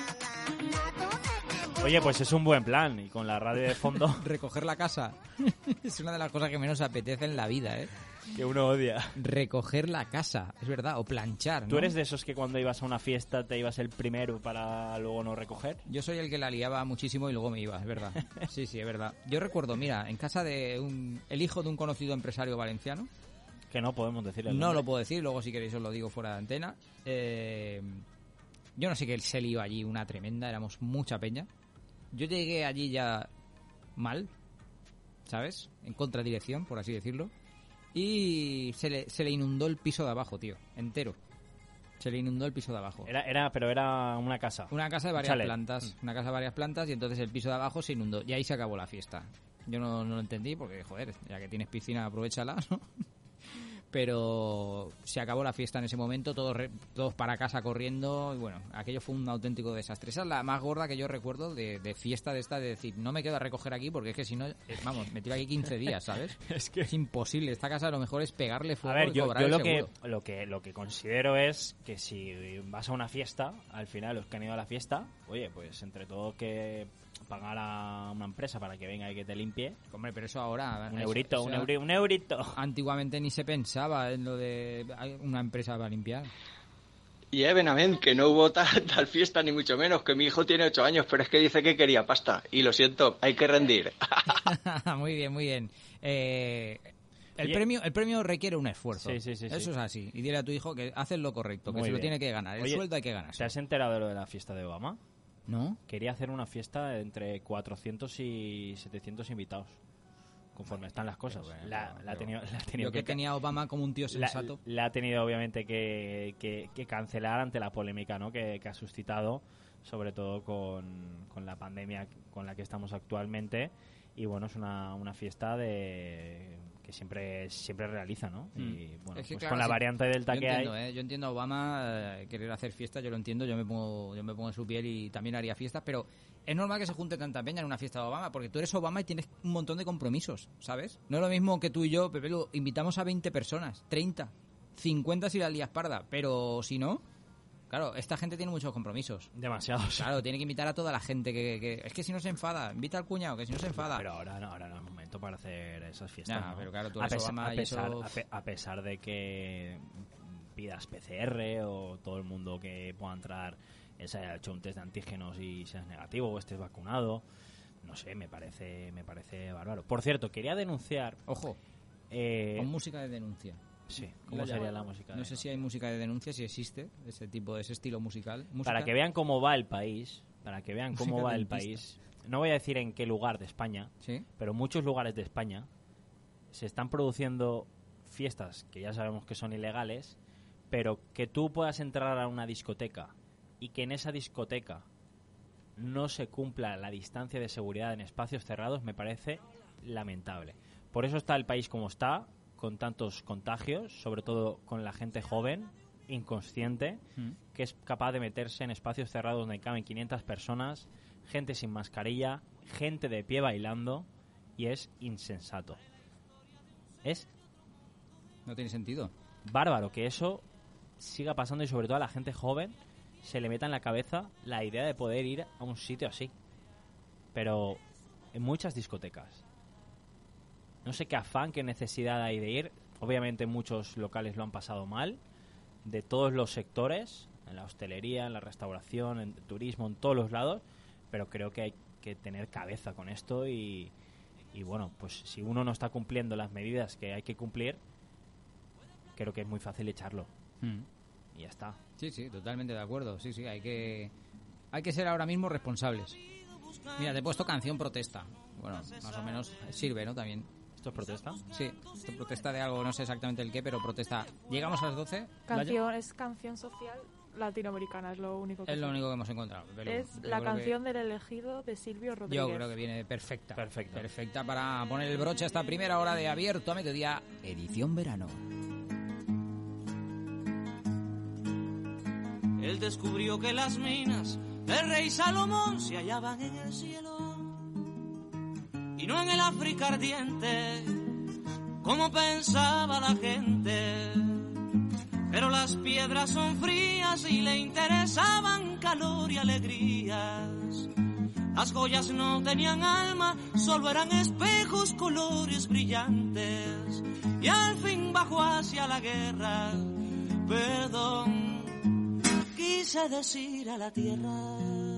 Oye, pues es un buen plan. Y con la radio de fondo, Recoger la casa. Es una de las cosas que menos apetece en la vida, ¿eh? que uno odia. Recoger la casa, es verdad, o planchar, ¿no? ¿Tú eres de esos que cuando ibas a una fiesta te ibas el primero para luego no recoger? Yo soy el que la liaba muchísimo y luego me iba, es verdad. Sí, sí, es verdad. Yo recuerdo, mira, en casa de un... el hijo de un conocido empresario valenciano, Que no podemos decirle el No nombre. lo puedo decir, luego si queréis os lo digo fuera de antena. Eh, yo no sé qué se lió allí, una tremenda, éramos mucha peña. Yo llegué allí ya mal, ¿sabes? En contradirección, por así decirlo. Y se le, se le inundó el piso de abajo, tío, entero. Se le inundó el piso de abajo. Era, era, pero era una casa. Una casa de varias Chalet. plantas. Una casa de varias plantas y entonces el piso de abajo se inundó. Y ahí se acabó la fiesta. Yo no, no lo entendí porque, joder, ya que tienes piscina, aprovéchala, ¿no? Pero se acabó la fiesta en ese momento, todos, re, todos para casa corriendo. Y bueno, aquello fue un auténtico desastre. Esa es la más gorda que yo recuerdo de, de fiesta de esta, de decir, no me quedo a recoger aquí porque es que si no, eh, vamos, me tiro aquí quince días, ¿sabes? Es que es imposible. Esta casa lo mejor es pegarle A fuego ver, y yo, cobrar yo el lo, que, seguro. lo, que, lo que considero es que si vas a una fiesta, al final los que han ido a la fiesta, oye, pues entre todo que pagar a una empresa para que venga y que te limpie. Hombre, pero eso ahora... Un eso- eurito, eso- un, euri, un eurito. Antiguamente ni se pensaba en lo de hay una empresa para limpiar. Y eh, Benavent, que no hubo tal, tal fiesta ni mucho menos, que mi hijo tiene ocho años, pero es que dice que quería pasta. Y lo siento, hay que rendir. Muy bien, muy bien. Eh, el Oye. premio el premio requiere un esfuerzo. Sí, sí, sí, Eso sí. es así. Y dile a tu hijo que haces lo correcto, que Muy se lo bien. tiene que ganar. El Oye, sueldo hay que ganar. ¿Te has enterado de lo de la fiesta de Obama? ¿No? Quería hacer una fiesta entre cuatrocientos y setecientos invitados. Conforme están las cosas. Pero bueno, la, pero- la ha tenido, la ha tenido Yo que que tenía Obama como un tío la, sensato. la ha tenido obviamente que, que, que cancelar ante la polémica, ¿no? que, que ha suscitado, sobre todo con, con la pandemia con la que estamos actualmente. Y bueno, es una, una fiesta de que siempre siempre realiza, ¿no? Mm. Y bueno, Es que, pues claro, con la sí, variante delta yo que entiendo, hay. ¿eh? Yo entiendo a Obama eh, querer hacer fiesta, yo lo entiendo, yo me pongo yo me pongo en su piel y también haría fiestas, pero es normal que se junte tanta peña en una fiesta de Obama, porque tú eres Obama y tienes un montón de compromisos, ¿sabes? No es lo mismo que tú y yo, Pepe, lo invitamos a veinte personas, treinta, cincuenta si la lías parda, pero si no, claro, esta gente tiene muchos compromisos. Demasiados. Claro, tiene que invitar a toda la gente que, que- es que si no se enfada, invita al cuñado, que si no se enfada. Pero ahora no, ahora no es momento para hacer esas fiestas. Ya, ¿no? pero claro, tú a, eres pesar, Obama a, y pesar, eso- a, pe- a pesar de que pidas P C R o todo el mundo que pueda entrar se haya hecho un test de antígenos y seas negativo o estés vacunado, no sé, me parece me parece bárbaro. Por cierto, quería denunciar. Ojo, eh, con música de denuncia. Sí, ¿cómo La- sería la música de No sé si hay música de denuncia, si existe ese tipo de ese estilo musical. Música- Para que vean cómo va el país, para que vean cómo Música va el dentista. país. No voy a decir en qué lugar de España, ¿Sí? pero muchos lugares de España se están produciendo fiestas que ya sabemos que son ilegales, pero que tú puedas entrar a una discoteca y que en esa discoteca no se cumpla la distancia de seguridad en espacios cerrados, me parece lamentable. Por eso está el país como está, con tantos contagios, sobre todo con la gente joven, inconsciente, Mm. que es capaz de meterse en espacios cerrados donde caben quinientas personas, gente sin mascarilla, gente de pie bailando, y es insensato. Es No tiene sentido. bárbaro que eso siga pasando y sobre todo a la gente joven se le meta en la cabeza la idea de poder ir a un sitio así. Pero en muchas discotecas. No sé qué afán, qué necesidad hay de ir. Obviamente muchos locales lo han pasado mal, de todos los sectores, en la hostelería, en la restauración, en el turismo, en todos los lados, pero creo que hay que tener cabeza con esto y, y bueno, pues si uno no está cumpliendo las medidas que hay que cumplir, creo que es muy fácil echarlo. Mm. Y ya está. Sí, sí, totalmente de acuerdo. Sí, sí, hay que hay que ser ahora mismo responsables. Mira, te he puesto canción protesta. Bueno, más o menos sirve, ¿no? También. ¿Esto es protesta? Sí, esto protesta de algo, no sé exactamente el qué, pero protesta. Llegamos a las doce. Canción, es canción social latinoamericana, es lo único que Es lo sé. único que hemos encontrado. pero Es yo la creo que- canción del elegido de Silvio Rodríguez. Yo creo que viene perfecta. Perfecta. Perfecta para poner el broche a esta primera hora de Abierto a Mediodía, edición verano. Él descubrió que las minas del rey Salomón se hallaban en el cielo y no en el África ardiente, como pensaba la gente. Pero las piedras son frías y le interesaban calor y alegrías. Las joyas no tenían alma, solo eran espejos, colores brillantes. Y al fin bajó hacia la guerra, perdón, quise decir a la tierra.